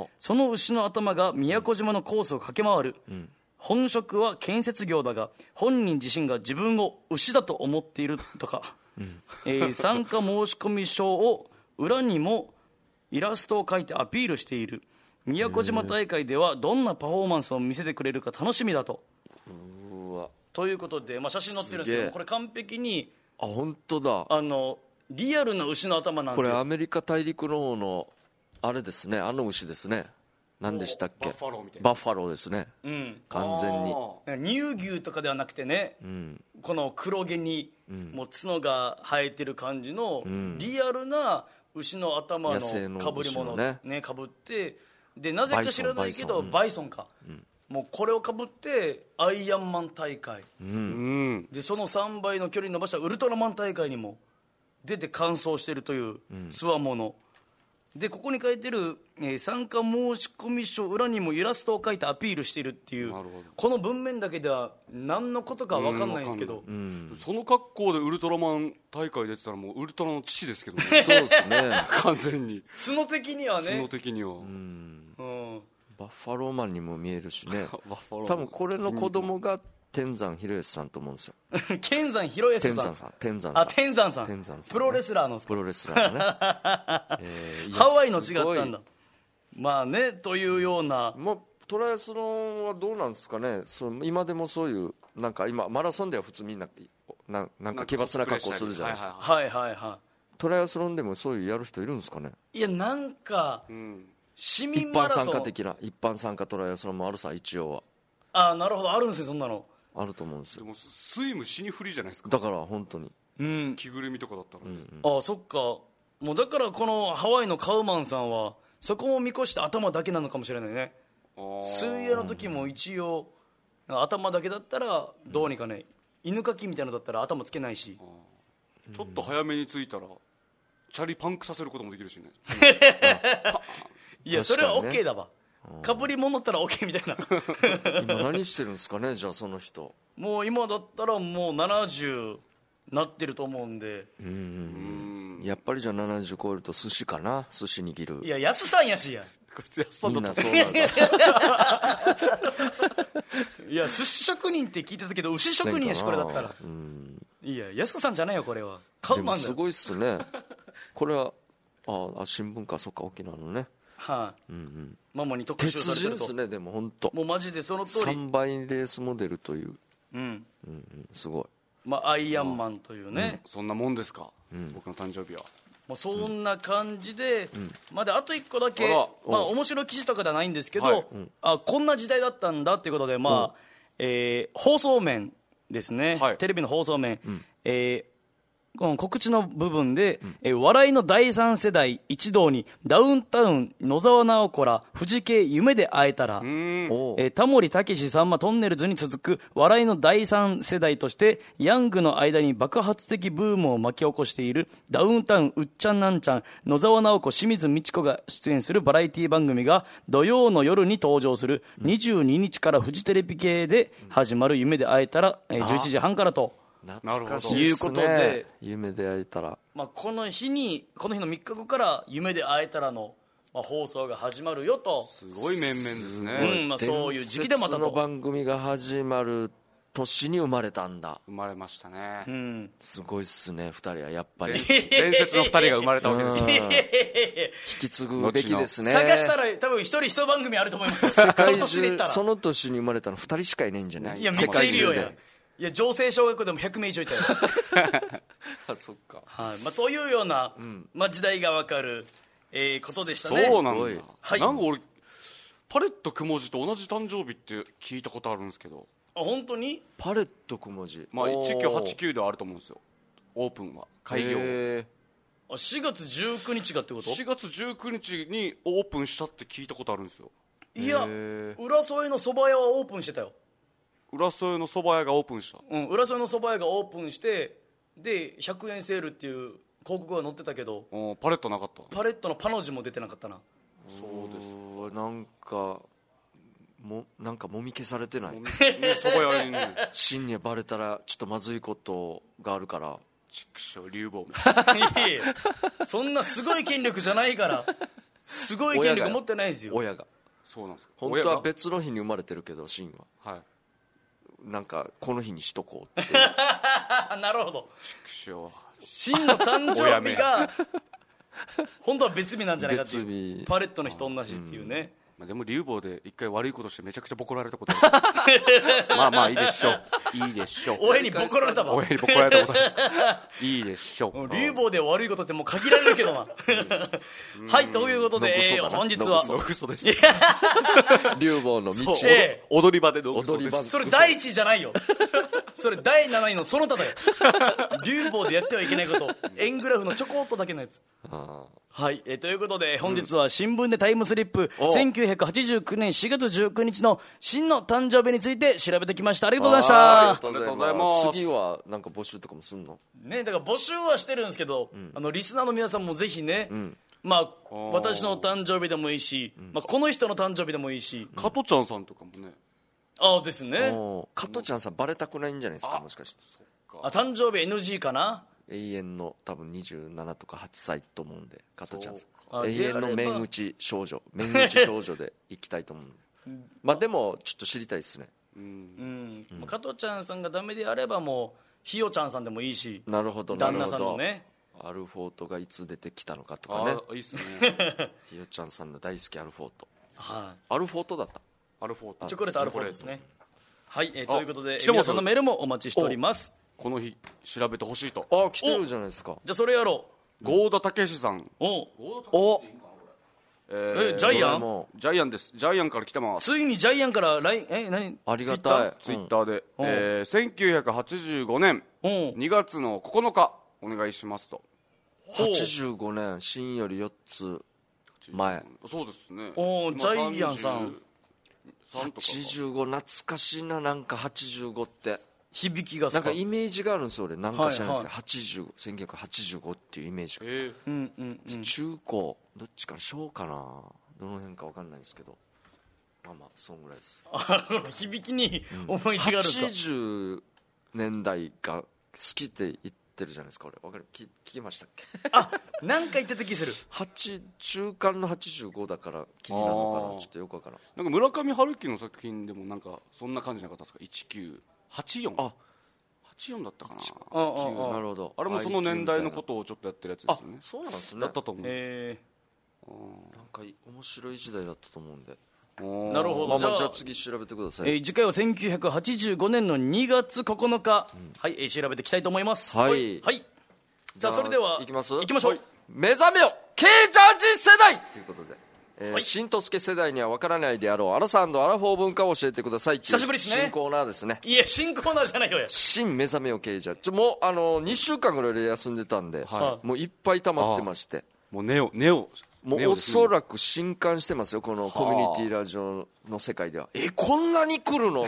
その牛の頭が宮古島のコースを駆け回る。本職は建設業だが本人自身が自分を牛だと思っているとか、参加申込書を裏にもイラストを描いてアピールしている。宮古島大会ではどんなパフォーマンスを見せてくれるか楽しみだと。ということで、写真載ってるんですけど、これ完璧に本当だ、 リアルな牛の頭なんですよ。 これアメリカ大陸の方のあれですね、牛ですね。何でしたっけ。バッファローですね、完全に乳牛とかではなくてね、この黒毛にもう角が生えてる感じのリアルな牛の頭のかぶり物をねかぶって、でなぜか知らないけどバイソンか、もうこれをかぶってアイアンマン大会、でその3倍の距離伸ばしたウルトラマン大会にも出て完走しているというつわもので、ここに書いてる、参加申込書裏にもイラストを描いてアピールしているっていう、この文面だけでは何のことか分かんないんですけど、 その格好でウルトラマン大会出てたらもうウルトラの父ですけどね。 そうですね完全に角的にはね、 角的にはバッファローマンにも見えるしね。多分これの子供が天山広義さんと思うんですよ。 天山広義さん。天山さん、プロレスラーのプロレスラーのねハワイの違ったんだ。まあね、というような、 トライアスロンはどうなんですかね。今でもそういうなんか今マラソンでは普通みんななんか奇抜な格好するじゃないですか。 はいはいはい。 トライアスロンでもそういうやる人いるんですかね。 いやなんか、市民マラソン一般参加トライアスロンもあるさ、一応は。なるほど、あるんですよ、そんなのあると思うんですよ。 でもスイム死にフリじゃないですか。 だから本当に、 着ぐるみとかだったら、 そっか。もうだからこのハワイのカウマンさんはそこも見越して頭だけなのかもしれないね。水泳の時も一応頭だけだったらどうにかね、犬かきみたいなのだったら頭つけないし、 ちょっと早めに着いたらチャリパンクさせることもできるしね。 いやそれは OK だわ。かぶり物ったら OK みたいな。 今何してるんですかね。じゃあその人もう今だったらもう70なってると思うんで、 やっぱりじゃあ70超えると寿司かな。寿司握る。 いや安さんやしや、 みんなそうなんだ。 いや寿司職人って聞いてたけど牛職人やし、これだったら。いや安さんじゃないよ、これはカウマンだよ。 でもすごいっすね。これは新聞か、そっか、沖縄のね。 はい、マモに特集されてると。 鉄人ですね。でも本当もうマジでその通り。 3倍レースモデルという、すごい。 アイアンマンというね、 そんなもんですか、僕の誕生日は。 もうそんな感じで、まだあと1個だけ、面白い記事とかではないんですけど、こんな時代だったんだっていうことで、放送面ですね、テレビの放送面、この告知の部分で、笑いの第三世代一堂にダウンタウン野沢直子ら藤系夢で会えたら、タモリたけしさんまトンネルズに続く笑いの第三世代としてヤングの間に爆発的ブームを巻き起こしているダウンタウンうっちゃんなんちゃん野沢直子清水美智子が出演するバラエティ番組が土曜の夜に登場する22日からフジテレビ系で始まる夢で会えたら、11時半からと懐かしいですね。 いうことで、 夢で会えたら、 この日の3日後から夢で会えたらの、放送が始まるよと。 すごい面々ですね、 そういう時期でまたと伝説の番組が始まる年に生まれたんだ。 生まれましたね、 すごいっすね。2人はやっぱり伝説の2人が生まれたわけです引き継ぐべきですね。 探したら多分一番組あると思います。 世界中その年に生まれたの2人しかいないんじゃない？ いやめっちゃいるよや。いや常青小学校でも100名以上いたよあ、そっか。 というような、時代が分かる、ことでしたね。 そうなんだ、なんか俺パレットくもじと同じ誕生日って聞いたことあるんですけど。 本当に？ パレットくもじ、 1989ではあると思うんですよ、オープンは開業。 4月19日がってこと ？4月19日にオープンしたって聞いたことあるんですよ。 いや、浦添の蕎麦屋はオープンしてたよ。 浦添の蕎麦屋がオープンした。 浦添の蕎麦屋がオープンしてで100円セールっていう広告が載ってたけど、 パレットなかった。 パレットのパの字も出てなかったな。 そうです。なんかもみ消されてない？ 蕎麦屋にね真にバレたらちょっとまずいことがあるから。 畜生流暴いやそんなすごい権力じゃないから。すごい権力持ってないですよ。 親が。 そうなんですか。 本当は別の日に生まれてるけど真は、なんかこの日にしとこうってなるほど。 畜生。 真の誕生日が本当は別日なんじゃないかっていう。パレットの日と同じっていうね。 でも流暴で一回悪いことしてめちゃくちゃボコられたことあるまあいいでしょう。いいでしょう。 親にボコられたわ。 親にボコられたこといいでしょう。 流暴で悪いことってもう限られるけどなはいということで、本日はのぐそです。 流暴の道、 踊り場でのぐそです。 それ第1位じゃないよそれ第7位のその他だよ流暴でやってはいけないこと、円グラフのちょこっとだけのやつ。はい、ということで本日は新聞でタイムスリップ、1989年4月19日の真の誕生日について調べてきました。ありがとうございました。 ありがとうございます。次はなんか募集とかもすんのね。だから募集はしてるんですけど、リスナーの皆さんもぜひね、私の誕生日でもいいし、この人の誕生日でもいいし、 加トちゃんさんとかもね。 ですね。 加トちゃんさんバレたくないんじゃないですか、もしかして。 誕生日 NG かな。 永遠の多分27とか8歳と思うんで、加トちゃんさん永遠の面打ち少女で行きたいと思うでもちょっと知りたいですね。 加トちゃんさんがダメであればもうひよちゃんさんでもいいし。 なるほど。 旦那さんのね、 アルフォートがいつ出てきたのかとかね。 いいっすねひよちゃんさんの大好きアルフォート。 アルフォートだった。 アルフォート、 チョコレートアルフォートですね。はい、ということで皆さんのメールもお待ちしております。 この日調べてほしいと。 来てるじゃないですか。 じゃあそれやろう。郷田武史さん。 ジャイアン？ ジャイアンです。ジャイアンから来てます。 ついにジャイアンから何？ ありがたい。 ツイッターで、1985年2月の9日お願いしますと。 85年、新より4つ前。 そうですね。 ジャイアンさん 85、懐かしいな。なんか85って響きがなんかイメージがあるんですよ俺。なんか知らないですけど、1985っていうイメージが、中高どっちかな、小かな、どの辺か分かんないですけど、そんぐらいです。 響きに思い出があるんですか。 80年代が好きって言ってるじゃないですか。俺分かる、聞きましたっけなんか言ってた気する。 中間の85だから気になるのかな、ちょっとよく分からん。 なんか村上春樹の作品でもなんかそんな感じなかったですか。1984だったかな。 なるほど。 あれもその年代のことをちょっとやってるやつですよね。 そうなんですね。 だったと思う。 なんか面白い時代だったと思うんで。 なるほど。 じゃあ次調べてください。 次回は1985年の2月9日、はい、調べていきたいと思います。 はい、 はい、さあそれでは行きましょう。目覚めよ K ジャージ世代ということで、新とすけ世代には分からないであろうアラサ&アラフォー文化を教えてください。 久しぶりですね。 新コーナーですね。 いや新コーナーじゃないよや。 新目覚めよ K ジャージ、もう2週間ぐらいで休んでたんで、もういっぱい溜まってまして、 もうネオもうおそらく震撼してますよ、このコミュニティラジオの世界では。こんなに来るの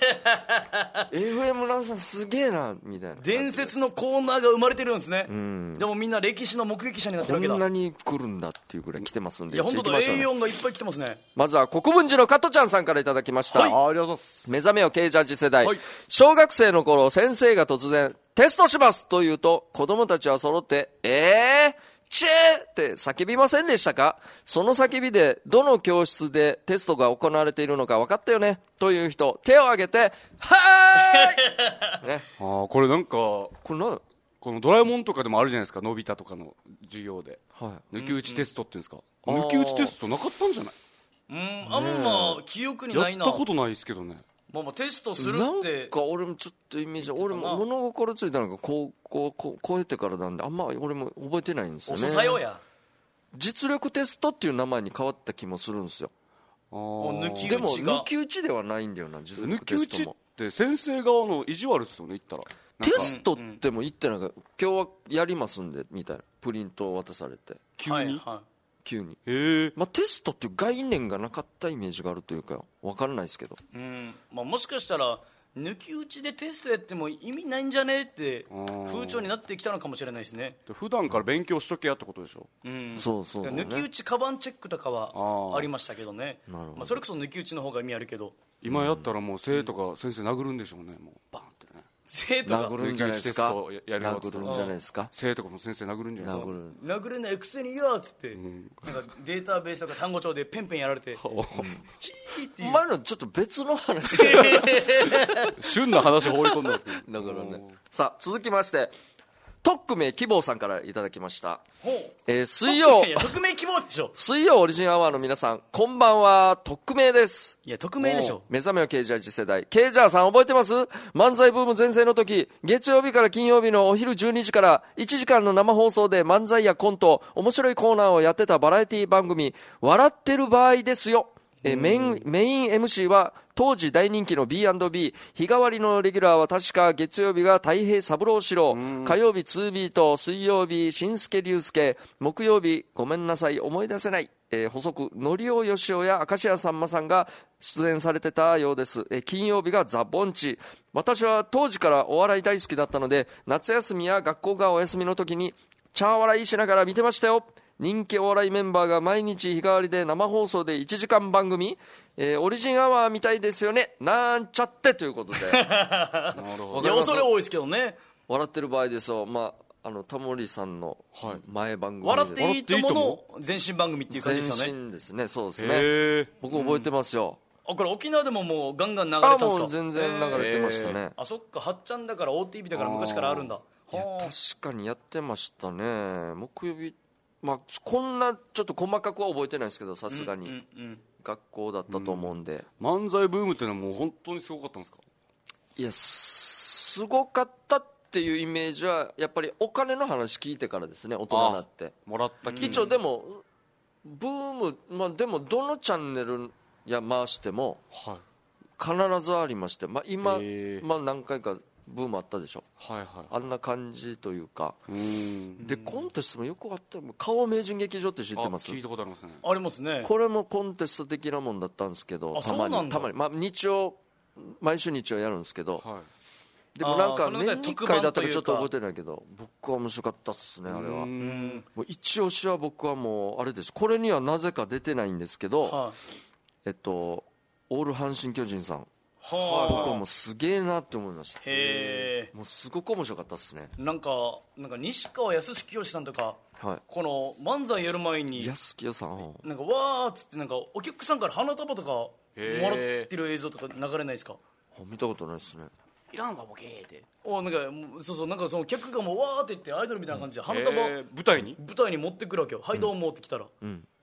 FM ランさんすげえなみたいな伝説のコーナーが生まれてるんですね。でもみんな歴史の目撃者になってるわけだ。 こんなに来るんだっていうぐらい来てますんで。 いや本当だ、A4 がいっぱい来てますね。 まずは国分寺の加トちゃんさんからいただきました。 ありがとうございます。 目覚めよ K ジャージ世代、小学生の頃先生が突然テストしますと言うと子供たちは揃ってチェーって叫びませんでしたか？その叫びでどの教室でテストが行われているのか分かったよねという人、手を挙げてはーい、ね、 これなんかこのドラえもんとかでもあるじゃないですか、のび太とかの授業で、抜き打ちテストっていうんですか、抜き打ちテストなかったんじゃない？ あんま記憶にないな。 やったことないですけどね。 まあテストするってなんか俺もちょっとイメージ、俺も物心ついたのがこう超えてからなんであんま俺も覚えてないんですよね。 遅さよや。 実力テストっていう名前に変わった気もするんですよ。 抜き打ちがでも抜き打ちではないんだよな、実力テストも。 抜き打ちって先生側の意地悪ですよね、言ったら。 テストっても言ってなんか今日はやりますんでみたいなプリントを渡されて急に、 急に。 まあ、 テストっていう概念がなかったイメージがあるというか分かんないですけど、 まあ、もしかしたら抜き打ちでテストやっても意味ないんじゃねって風潮になってきたのかもしれないですね。 普段から勉強しとけやってことでしょ。 そうだね。 抜き打ちカバンチェックとかはありましたけどね。 なるほど。 まあ、それこそ抜き打ちの方が意味あるけど、 今やったらもう生徒が先生殴るんでしょうね、もうバンってね。 生徒が殴るんじゃないですか。殴るんじゃないですか。 生徒も先生殴るんじゃないですか。 殴れないくせによっつって、なんかデータベースとか単語帳でペンペンやられてヒーっていう。 お前のちょっと別の話旬な話放り込んだんですけど。 だからね。さあ続きまして匿名希望さんからいただきました。水曜匿名希望でしょ。 水曜オリジンアワーの皆さんこんばんは。匿名です。 いや匿名でしょ。 目覚めよ K ジャージ世代、 K ジャーさん覚えてます？漫才ブーム全盛の時、月曜日から金曜日のお昼12時から1時間の生放送で漫才やコント、面白いコーナーをやってたバラエティ番組笑ってる場合ですよ。メイン MC は当時大人気の B&B、 日替わりのレギュラーは確か月曜日が太平三郎四郎、火曜日2ビート、水曜日新助竜介、木曜日ごめんなさい思い出せない、補足のりおよしおや明石家さんまさんが出演されてたようです。金曜日がザ・ボンチ。私は当時からお笑い大好きだったので、夏休みや学校がお休みの時にチャー笑いしながら見てましたよ。人気お笑いメンバーが毎日日替わりで生放送で1時間番組、オリジンアワーみたいですよね、なんちゃってということでなるほど。いや恐れ多いですけどね。 笑ってる場合ですよ。まあタモリさんの前番組で、 笑っていいともの前身番組っていう感じですよね。 前身ですね。そうですね。僕覚えてますよ。 これ沖縄でももうガンガン流れてたんですか？ もう全然流れてましたね。 そっか、はっちゃんだから OTV だから昔からあるんだ。 いや確かにやってましたね。木曜日、まあ、こんなちょっと細かくは覚えてないですけど、さすがに学校だったと思うんで、 漫才ブームってのはもう本当にすごかったんですか？ いやすごかったっていうイメージはやっぱりお金の話聞いてからですね、大人になって。 もらった一応でもブーム、まあ、でもどのチャンネルや回しても必ずありまして、まあ、今、まあ、何回かブームあったでしょ、あんな感じというか。でコンテストもよくあった。顔名人劇場って知ってます？ 聞いたことありますね。 ありますね。 これもコンテスト的なもんだったんですけど、たまに、まあ、毎週日曜やるんですけど、でもなんか年に1回だったかちょっと覚えてないけど、僕は面白かったっすね、あれは。もう一押しは僕はもうあれです。これにはなぜか出てないんですけど、オール阪神・巨人さん、僕はもうすげえなって思いました。もうすごく面白かったっすね。 なんか西川泰清さんとか、この漫才やる前に安清さんなんかわーっつってなんかお客さんから花束とかもらってる映像とか流れないですか？ 見たことないですね。 いらんわボケーってなんかそうなんかその客がもうわーって言ってアイドルみたいな感じで花束舞台に持ってくるわけよ。はいどうもって来たら、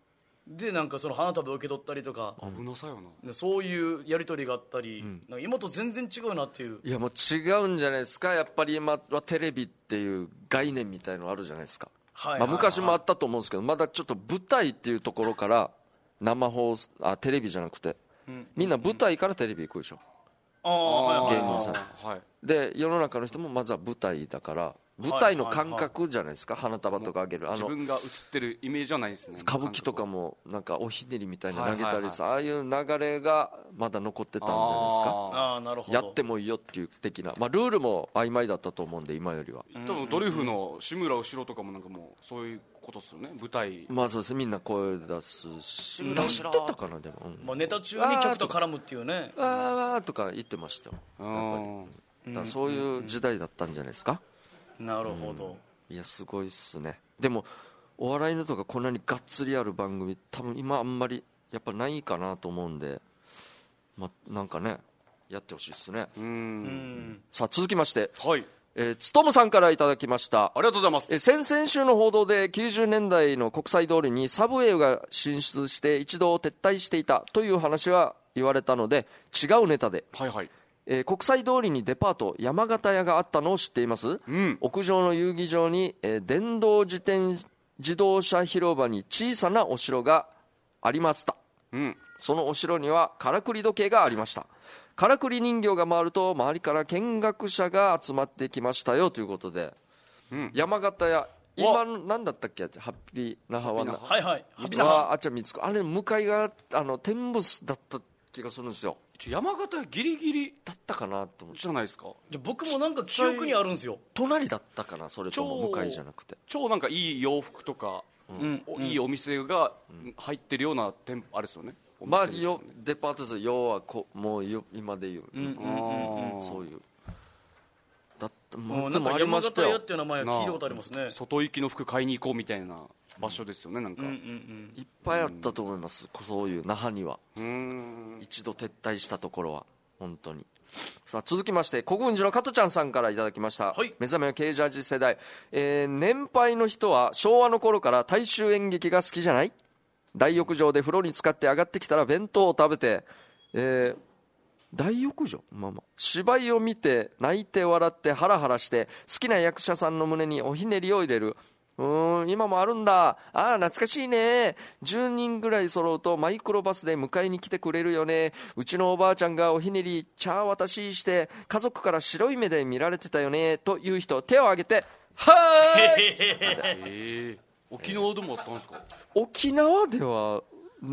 でなんかその花束を受け取ったりとか、 危なさよな、 そういうやり取りがあったり、なんか今と全然違うなっていう。 いやもう違うんじゃないですか。やっぱり今はテレビっていう概念みたいのあるじゃないですか、昔もあったと思うんですけど、まだちょっと舞台っていうところから生放送テレビじゃなくて、みんな舞台からテレビ行くでしょ、芸人さん、で世の中の人もまずは舞台だから舞台の感覚じゃないですか、花束とかあげる、 自分が映ってるイメージはないですね。 歌舞伎とかもなんかおひねりみたいな投げたりさ、ああいう流れがまだ残ってたんじゃないですか。 なるほど。 やってもいいよっていう的な、ルールも曖昧だったと思うんで今よりは。 多分ドリフの志村後ろとかもなんかもうそういうことですよね、舞台。 そうです、みんな声出すし、出してたかな。でも、 ネタ中に曲と絡むっていうね、 わーとか言ってましたよ、やっぱり。だそういう時代だったんじゃないですか。 なるほど。 いやすごいっすね。でもお笑いのとかこんなにがっつりある番組多分今あんまりやっぱないかなと思うんで、なんかねやってほしいっすね。さあ続きまして、つとむさんからいただきました。 ありがとうございます。 先々週の報道で90年代の国際通りにサブウェイが進出して一度撤退していたという話は言われたので、違うネタで、国際通りにデパート山形屋があったのを知っています、屋上の遊戯場に、電動自動車広場に小さなお城がありました、そのお城にはからくり時計がありました。からくり人形が回ると周りから見学者が集まってきましたよということで、山形屋今何だったっけ、ハッピー那覇はハッピー那覇あっちゃみつく、あれ向かいが天ブスだった気がするんですよ。 山形はギリギリだったかなと思って。 じゃないですか。 僕もなんか記憶にあるんですよ。 隣だったかな、それとも向かいじゃなくて。 超なんかいい洋服とか、いいお店が入ってるような店あれですよね。 デパートですよ。要はもう今で言う、そういうだった。 でも山形屋っていう名前は聞いたことありますね。 外行きの服買いに行こうみたいな場所ですよね。なんかいっぱいあったと思います、そういう那覇には。一度撤退したところは本当に。さあ続きまして、国分寺の加トちゃんさんからいただきました、目覚めはケージャージ世代、年配の人は昭和の頃から大衆演劇が好きじゃない。大浴場で風呂に浸かって上がってきたら弁当を食べて、大浴場、芝居を見て泣いて笑ってハラハラして好きな役者さんの胸におひねりを入れる。今もあるんだ。懐かしいね。10人ぐらい揃うとマイクロバスで迎えに来てくれるよね。うちのおばあちゃんがおひねり茶渡しして家族から白い目で見られてたよねという人、手を挙げてはーい。 沖縄でもあったんですか。 沖縄では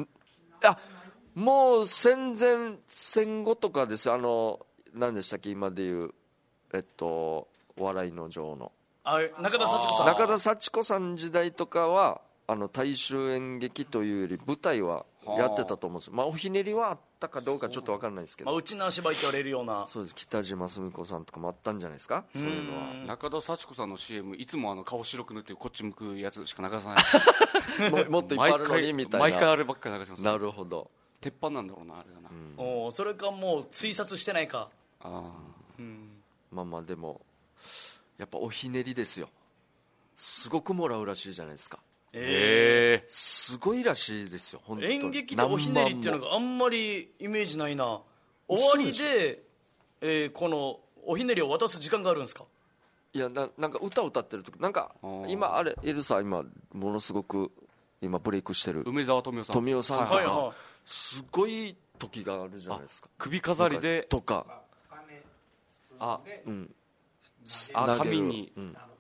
もう戦前戦後とかです。何でしたっけ今でいうお笑いの女王の中田幸子さん。 中田幸子さん時代とかは大衆演劇というより舞台はやってたと思うんですよ。おひねりはあったかどうかちょっと分からないですけど、 うちな芝居って言われるような。 そうです。北島澄子さんとかもあったんじゃないですか、そういうのは。 中田幸子さんの CM いつも顔白く塗ってこっち向くやつしか流さないもっといっぱいあるのにみたいな。 毎回あればっかり流します。 なるほど。 鉄板なんだろうな、あれだな。それかもう推察してないか。 でもやっぱおひねりですよ。すごくもらうらしいじゃないですか。すごいらしいですよ本当に。 演劇でおひねりっていうのがあんまりイメージないな。終わりで、このおひねりを渡す時間があるんですか。 いやなんか歌を歌ってる時なんか今あれエルサ今ものすごく今ブレイクしてる梅沢富美男さんとか、すごい時があるじゃないですか。 首飾りでとか紙に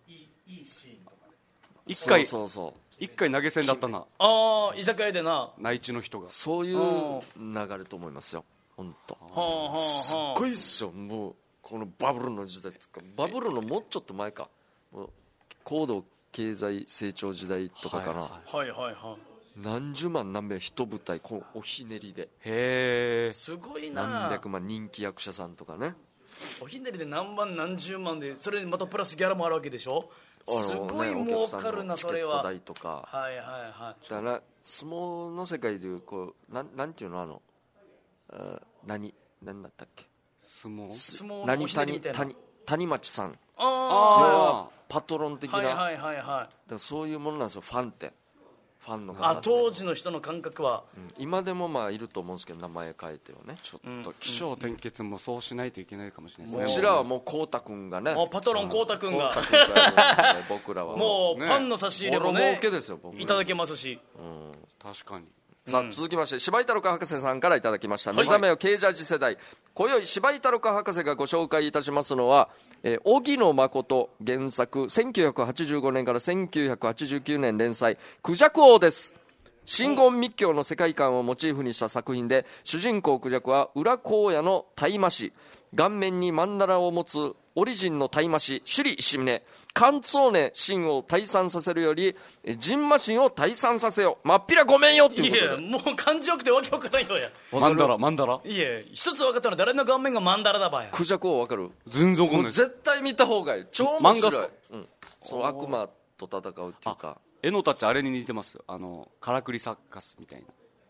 一回投げ銭だったな。 居酒屋でな内地の人が。 そういう流れと思いますよ本当。すっごいっすよ。もうこのバブルの時代とか、バブルのもうちょっと前か、もう高度経済成長時代とかかな。何十万何百一舞台おひねりで。 すごいな。 何百万人気役者さんとかね。 おひねりで何万何十万で、それにまたプラスギャラもあるわけでしょ。すごい儲かるなそれは。 チケット代とか。だから相撲の世界でいうなんていうの何だったっけ。 相撲谷町さん。要はパトロン的な。だからそういうものなんですよファンって。 ファンの方、 当時の人の感覚は、 今でもまあいると思うんですけど、名前変えてはね。 ちょっと起承転結もそうしないといけないかもしれないですね。うちらはもうこうたくんがね、 パトロンこうたくんが僕らはもうパンの差し入れもねいただけますし、 確かに。 さあ続きまして、柴井太郎博士さんからいただきました。目覚めよKジャージ世代、今宵柴井太郎博士がご紹介いたしますのは、荻野誠原作、1985年から1989年連載、クジャク王です。真言密教の世界観をモチーフにした作品で、主人公クジャクは裏荒野の大魔師、顔面に曼荼羅を持つオリジンの大魔師首里石峰、関東ね神を退散させるより神魔神を退散させよ、まっぴらごめんよっていうことで。 いやもう感じよくてわけわからんよや。 曼荼羅いや一つ分かったのは誰の顔面が曼荼羅だばや。 クジャク王分かる？ 全然分かんない。 絶対見た方がいい、超面白い。そう悪魔と戦うっていうか、 絵のタッチあれに似てますよ、からくりサーカスみたいな。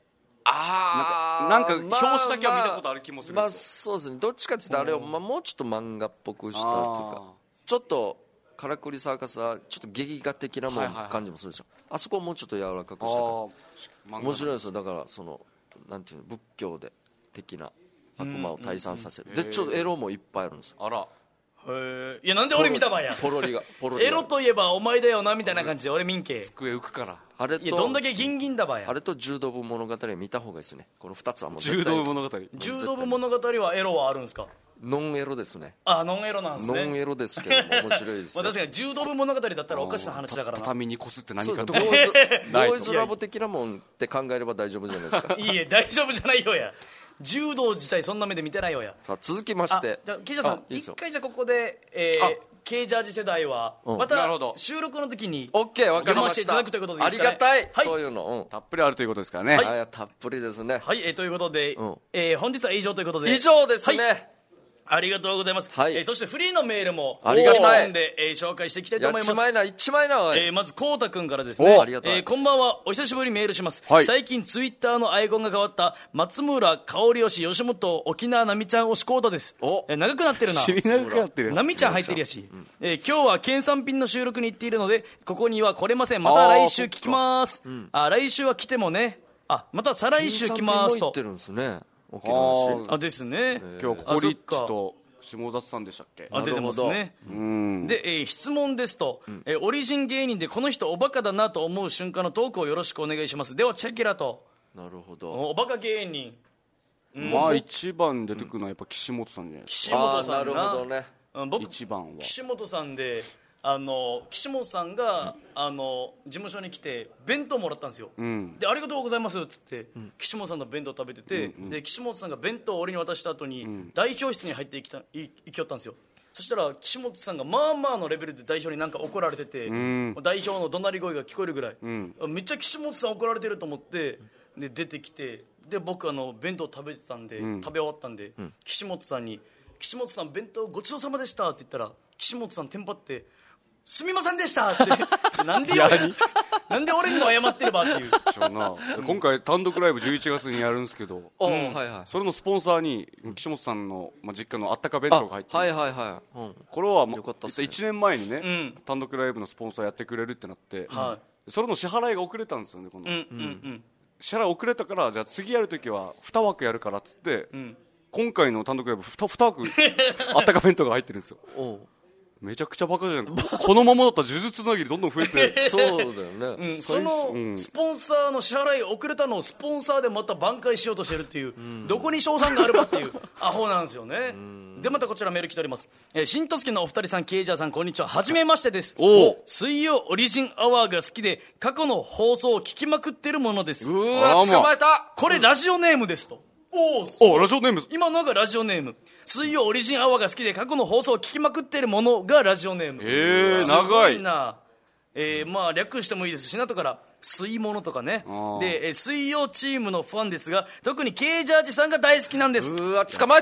なんか表紙だけは見たことある気もするんですよ。そうですね、どっちかって言ったらあれを、もうちょっと漫画っぽくしたというか、ちょっとからくりサーカスはちょっと劇画的な感じもするでしょ。あそこをもうちょっと柔らかくしたから面白いですよ。だからそのなんていうの、仏教で的な悪魔を退散させる。でちょっとエロもいっぱいあるんですよ。 あら、 いやなんで俺見たばや。 ポロリがエロといえばお前だよなみたいな感じで俺民系机浮くから。 あれと、 いやどんだけギンギンだばや。 あれと柔道部物語は見た方がいいですね。この2つはもう柔道部物語。 柔道部物語はエロはあるんですか？ ノンエロですね。 ノンエロなんですね。 ノンエロですけども面白いですよ。 確かに柔道部物語だったらおかしな話だからな。 畳にこすって何かとボーイズラブ的なもんって考えれば大丈夫じゃないですか。 いいえ大丈夫じゃないよや。柔道自体そんな目で見てないよや。 さあ続きまして、 じゃあケイジャーさん一回じゃあここでKジャージ世代はまた収録の時に読ませていただくということでいいですかね。ありがたい、そういうのたっぷりあるということですからね。 はい、たっぷりですね。 はい、ということで本日は以上ということで。 以上ですね。 ありがとうございます。そしてフリーのメールもありがたいで紹介していきたいと思います。 一枚なまずこうたくんからですね。こんばんは、お久しぶりメールします。最近ツイッターのアイコンが変わった松村香織推し吉本沖縄奈美ちゃん推しこうたです。長くなってるな。 長くなってる。 奈美ちゃん入ってるやし。今日は県産品の収録に行っているのでここには来れません。また来週聞きます。来週は来てもね。また再来週来ますと。ですね。 今日ココリッチと下田さんでしたっけ？ 出てますね。で、質問ですと、オリジン芸人でこの人おバカだなと思う瞬間のトークをよろしくお願いします。ではチェキラと。 なるほど。 おバカ芸人。 まあ一番出てくるのはやっぱ岸本さんじゃないですか。 岸本さんな。 なるほどね。 僕一番は岸本さんで。岸本さんが、事務所に来て弁当もらったんですよ、でありがとうございますっつって、岸本さんの弁当食べてて、で岸本さんが弁当を俺に渡した後に、代表室に入っていきよったんですよ。そしたら岸本さんがまあまあのレベルで代表になんか怒られてて、代表の怒鳴り声が聞こえるぐらい、めっちゃ岸本さん怒られてると思って、で出てきて、で僕弁当食べてたんで、食べ終わったんで、岸本さんに岸本さん弁当ごちそうさまでしたって言ったら、岸本さんテンパってすみませんでしたってなんでよなんで俺にも謝ってればっていう。 今回単独ライブ11月にやるんですけど、それのスポンサーに岸本さんの実家のあったか弁当が入ってる。これは1年前にね、単独ライブのスポンサーやってくれるってなって、それの支払いが遅れたんですよね。支払い遅れたから、じゃあ次やるときは2枠やるからっつって、今回の単独ライブ 2枠あったか弁当が入ってるんですよ。めちゃくちゃバカじゃん。このままだったら呪術つなぎりどんどん増えてそうだよね、そのスポンサーの支払い遅れたのをスポンサーでまた挽回しようとしてるっていう、どこに賞賛があるかっていうアホなんですよね。でまたこちらメール来ております。新都助のお二人さん、ケイジャーさん、こんにちは。はじめましてです。水曜オリジンアワーが好きで過去の放送を聞きまくってるものです。 うわ捕まえた。 これラジオネームですと。 ラジオネーム。 今のがラジオネーム。水曜オリジンアワーが好きで過去の放送を聞きまくっているものがラジオネーム。 長いな。まあ略してもいいですし、後から水物とかね。で、水曜チームのファンですが、特にKジャージさんが大好きなんです。 捕まえた。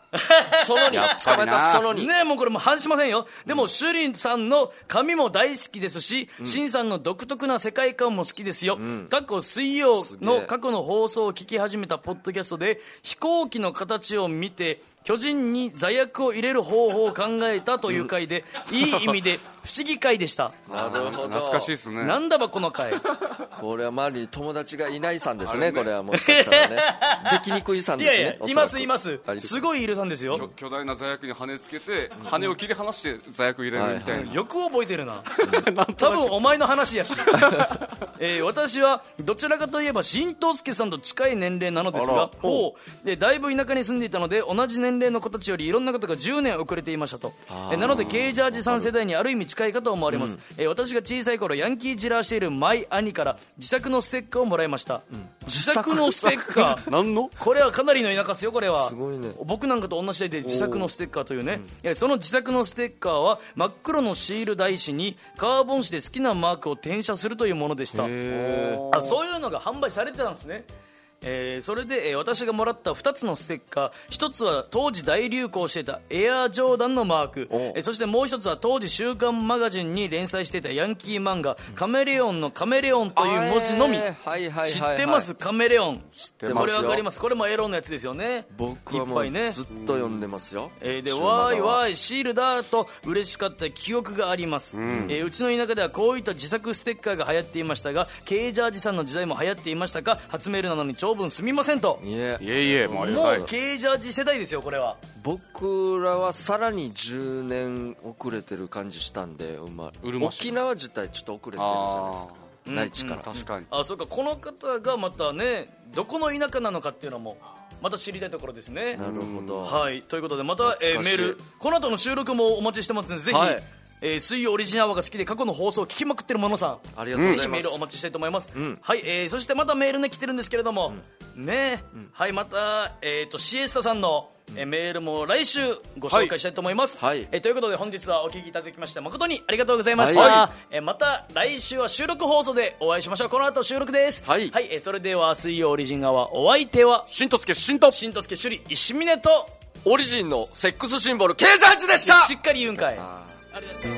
その2捕まえたその2 ね、もうこれもう外しませんよ。でもシュリンさんの髪も大好きですし、シンさんの独特な世界観も好きですよ。過去水曜の過去の放送を聞き始めたポッドキャストで飛行機の形を見て巨人に座薬を入れる方法を考えたという回で、いい意味で不思議回でした。 なるほど、 懐かしいですね。 なんだばこの回。 これは周りに友達がいないさんですね。これはもしかしたらねできにくいさんですね。 いやいや、いますいます。すごいいるさんですよ。 巨大な座薬に羽つけて羽を切り離して座薬入れるみたいな、 よく覚えてるな。多分お前の話やし。私はどちらかといえば新藤助さんと近い年齢なのですが、だいぶ田舎に住んでいたので同じ年齢の子たちよりいろんなことが10年遅れていましたと。なのでケイジャージさん世代にある意味近いかと思われます。私が小さい頃ヤンキーじらしているマイ兄から自作のステッカーをもらいました。自作のステッカー何のこれはかなりの田舎ですよ。これはすごいね。 僕なんかと同じで自作のステッカーというね、その自作のステッカーは真っ黒のシール台紙にカーボン紙で好きなマークを転写するというものでした。そういうのが販売されてたんですね。それで、私がもらった2つのステッカー、1つは当時大流行していたエアジョーダンのマーク、そしてもう1つは当時週刊マガジンに連載していたヤンキー漫画カメレオンのカメレオンという文字のみ。知ってます？カメレオン。 知ってますよ。 これわかります。これもエロのやつですよね。 僕はもうずっと読んでますよ。 でわーいわーいシールだと嬉しかった記憶があります。うちの田舎ではこういった自作ステッカーが流行っていましたが、ケイジャージさんの時代も流行っていましたか？初メールなのに長文すみませんと。 いえもうケイジャージ世代ですよ。これは僕らはさらに10年遅れてる感じしたんで、沖縄自体ちょっと遅れてるじゃないですか、内地から。 確かに。 そうか、この方がまたねどこの田舎なのかっていうのもまた知りたいところですね。 なるほど。 はい、ということでまた、メールこの後の収録もお待ちしてますので、ぜひ、水曜オリジンアワーが好きで過去の放送を聞きまくってるものさん、 ありがとうございます。 ぜひメールお待ちしたいと思います。はい、そしてまたメールね来てるんですけれども、はい、また、シエスタさんのメールも来週ご紹介したいと思います。ということで本日はお聞きいただきまして誠にありがとうございました。また来週は収録放送でお会いしましょう。この後収録です。それでは水曜オリジンアワー、お相手は新藤助首里石峰とオリジンのセックスシンボルケイジャージでした。 しっかり言うんかい。ありがとう。